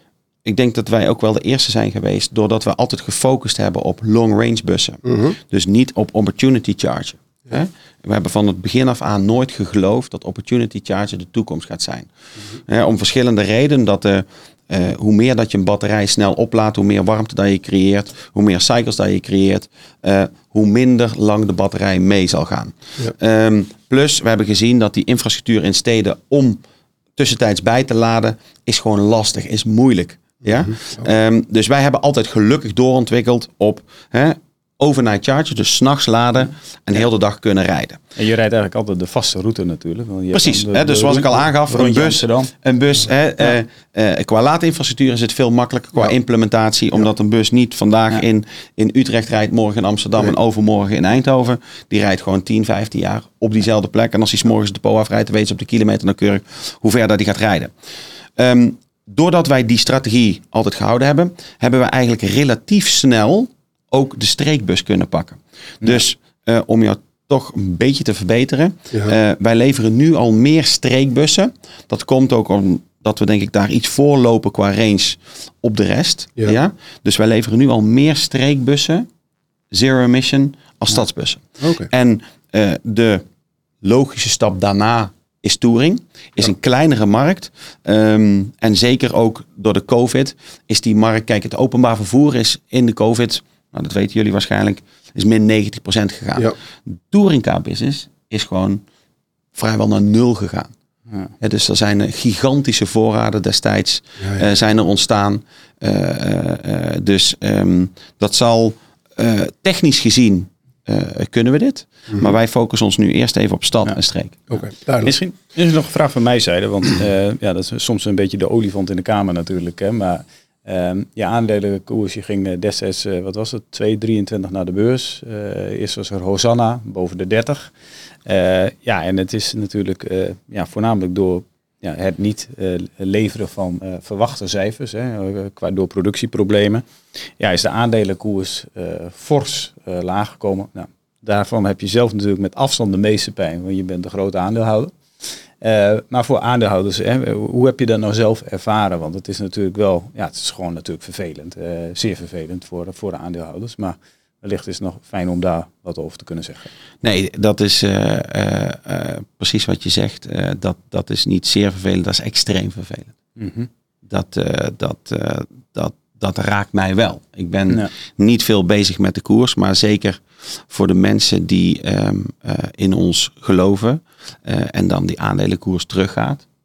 Ik denk dat wij ook wel de eerste zijn geweest, doordat we altijd gefocust hebben op long range bussen. Mm-hmm. Dus niet op opportunity charge. Ja. Hè? We hebben van het begin af aan nooit geloofd dat opportunity charge de toekomst gaat zijn. Mm-hmm. Hè, om verschillende redenen. Dat de, uh, hoe meer dat je een batterij snel oplaadt, hoe meer warmte dat je creëert, hoe meer cycles dat je creëert, uh, hoe minder lang de batterij mee zal gaan. Ja. Um, plus, we hebben gezien dat die infrastructuur in steden om tussentijds bij te laden, is gewoon lastig, is moeilijk. Ja? Mm-hmm. Um, dus wij hebben altijd gelukkig doorontwikkeld op hè, overnight charger, dus 's nachts laden en de hele dag kunnen rijden. En je rijdt eigenlijk altijd de vaste route natuurlijk. Want je Precies, de, hè, dus de, zoals ik al aangaf, een bus, een bus hè, ja. uh, uh, qua laadinfrastructuur is het veel makkelijker qua ja. implementatie, omdat ja. een bus niet vandaag ja. in, in Utrecht rijdt, morgen in Amsterdam nee. en overmorgen in Eindhoven. Die rijdt gewoon tien, vijftien jaar op diezelfde plek. En als hij 's morgens de Po afrijdt, dan weet ze op de kilometer nauwkeurig hoe ver dat hij gaat rijden. Um, Doordat wij die strategie altijd gehouden hebben, hebben we eigenlijk relatief snel ook de streekbus kunnen pakken. Ja. Dus uh, om jou toch een beetje te verbeteren. Ja. Uh, wij leveren nu al meer streekbussen. Dat komt ook omdat we denk ik daar iets voorlopen qua range op de rest. Ja. Ja? Dus wij leveren nu al meer streekbussen, zero emission, als ja. stadsbussen. Okay. En uh, de logische stap daarna is touring, is ja. een kleinere markt. Um, en zeker ook door de COVID is die markt... Kijk, het openbaar vervoer is in de COVID... Nou, dat weten jullie waarschijnlijk... is min negentig procent gegaan. Ja. Touringcar business is gewoon vrijwel naar nul gegaan. Ja. Ja, dus er zijn gigantische voorraden destijds ja, ja. Uh, zijn er ontstaan. Uh, uh, uh, dus um, dat zal uh, technisch gezien... Uh, kunnen we dit? Mm-hmm. Maar wij focussen ons nu eerst even op stad ja. en streek. Okay, Misschien is er nog een vraag van mij zijde. Want uh, ja, dat is soms een beetje de olifant in de kamer natuurlijk. Hè, maar uh, je aandelenkoers, je ging destijds, uh, wat was het, twee drieëntwintig naar de beurs. Uh, eerst was er Hosanna, boven de dertig. Uh, ja, en het is natuurlijk uh, ja, voornamelijk door ja, het niet uh, leveren van uh, verwachte cijfers, hè, qua door productieproblemen. Ja, is de aandelenkoers uh, fors uh, laag gekomen. Nou, daarvan heb je zelf natuurlijk met afstand de meeste pijn, want je bent de grote aandeelhouder. Uh, maar voor aandeelhouders, hè, hoe heb je dat nou zelf ervaren? Want het is natuurlijk wel, ja, het is gewoon natuurlijk vervelend, uh, zeer vervelend voor, voor de aandeelhouders. Maar wellicht is het nog fijn om daar wat over te kunnen zeggen. Nee, dat is uh, uh, uh, precies wat je zegt. Uh, dat, dat is niet zeer vervelend, dat is extreem vervelend. Mm-hmm. Dat, uh, dat, uh, dat, dat raakt mij wel. Ik ben ja. niet veel bezig met de koers, maar zeker voor de mensen die um, uh, in ons geloven uh, en dan die aandelenkoers teruggaat.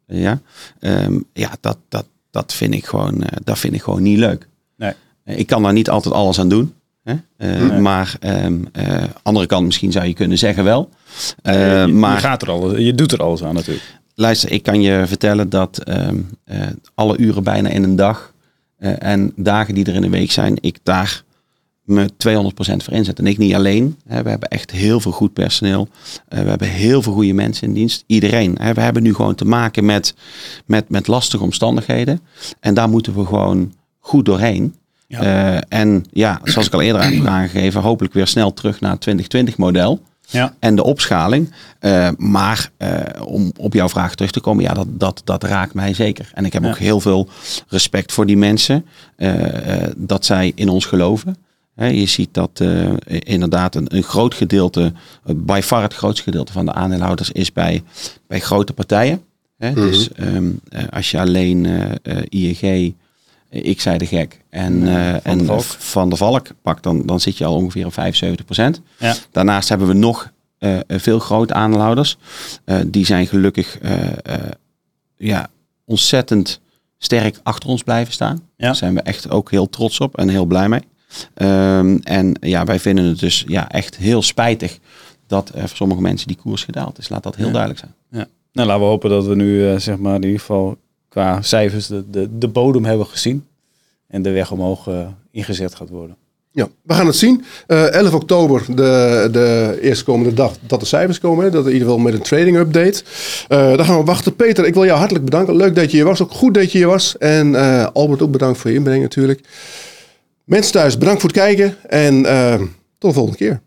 Ja, um, ja dat, dat, dat, vind ik gewoon, uh, dat vind ik gewoon niet leuk. Nee. Uh, ik kan daar niet altijd alles aan doen. Hè? Uh, Nee. Maar um, uh, andere kant misschien zou je kunnen zeggen wel. Uh, je, maar je, gaat er alles, je doet er alles aan natuurlijk. Luister, ik kan je vertellen dat um, uh, alle uren bijna in een dag uh, en dagen die er in een week zijn, ik daar me tweehonderd procent voor inzet. En ik niet alleen. Hè, we hebben echt heel veel goed personeel. Uh, we hebben heel veel goede mensen in dienst. Iedereen. Hè, we hebben nu gewoon te maken met, met, met lastige omstandigheden. En daar moeten we gewoon goed doorheen. Ja. Uh, en ja, zoals ik al eerder heb aangegeven, hopelijk weer snel terug naar het twintig twintig model. Ja. En de opschaling. Uh, maar uh, om op jouw vraag terug te komen, ja, dat, dat, dat raakt mij zeker. En ik heb ja. ook heel veel respect voor die mensen. Uh, uh, dat zij in ons geloven. He, je ziet dat uh, inderdaad een, een groot gedeelte, uh, by far het grootste gedeelte van de aandeelhouders is bij, bij grote partijen. He, mm-hmm. Dus um, uh, als je alleen uh, uh, I N G, ik zei de gek, en, uh, van, en de Valk. Van de Valk pakt, dan, dan zit je al ongeveer op vijfenzeventig procent. Ja. Daarnaast hebben we nog uh, veel grote aandeelhouders. Uh, die zijn gelukkig uh, uh, ja, ontzettend sterk achter ons blijven staan. Ja. Daar zijn we echt ook heel trots op en heel blij mee. Um, en ja, wij vinden het dus ja, echt heel spijtig dat uh, voor sommige mensen die koers gedaald is. Laat dat heel ja. duidelijk zijn. Ja. Nou, laten we hopen dat we nu uh, zeg maar in ieder geval qua cijfers de, de, de bodem hebben gezien. En de weg omhoog uh, ingezet gaat worden. Ja, we gaan het zien. Uh, elf oktober, de, de eerstkomende dag dat de cijfers komen. Hè? Dat in ieder geval met een trading update. Uh, daar gaan we wachten. Peter, ik wil jou hartelijk bedanken. Leuk dat je hier was. Ook goed dat je hier was. En uh, Albert ook bedankt voor je inbreng natuurlijk. Mensen thuis, bedankt voor het kijken. En uh, tot de volgende keer.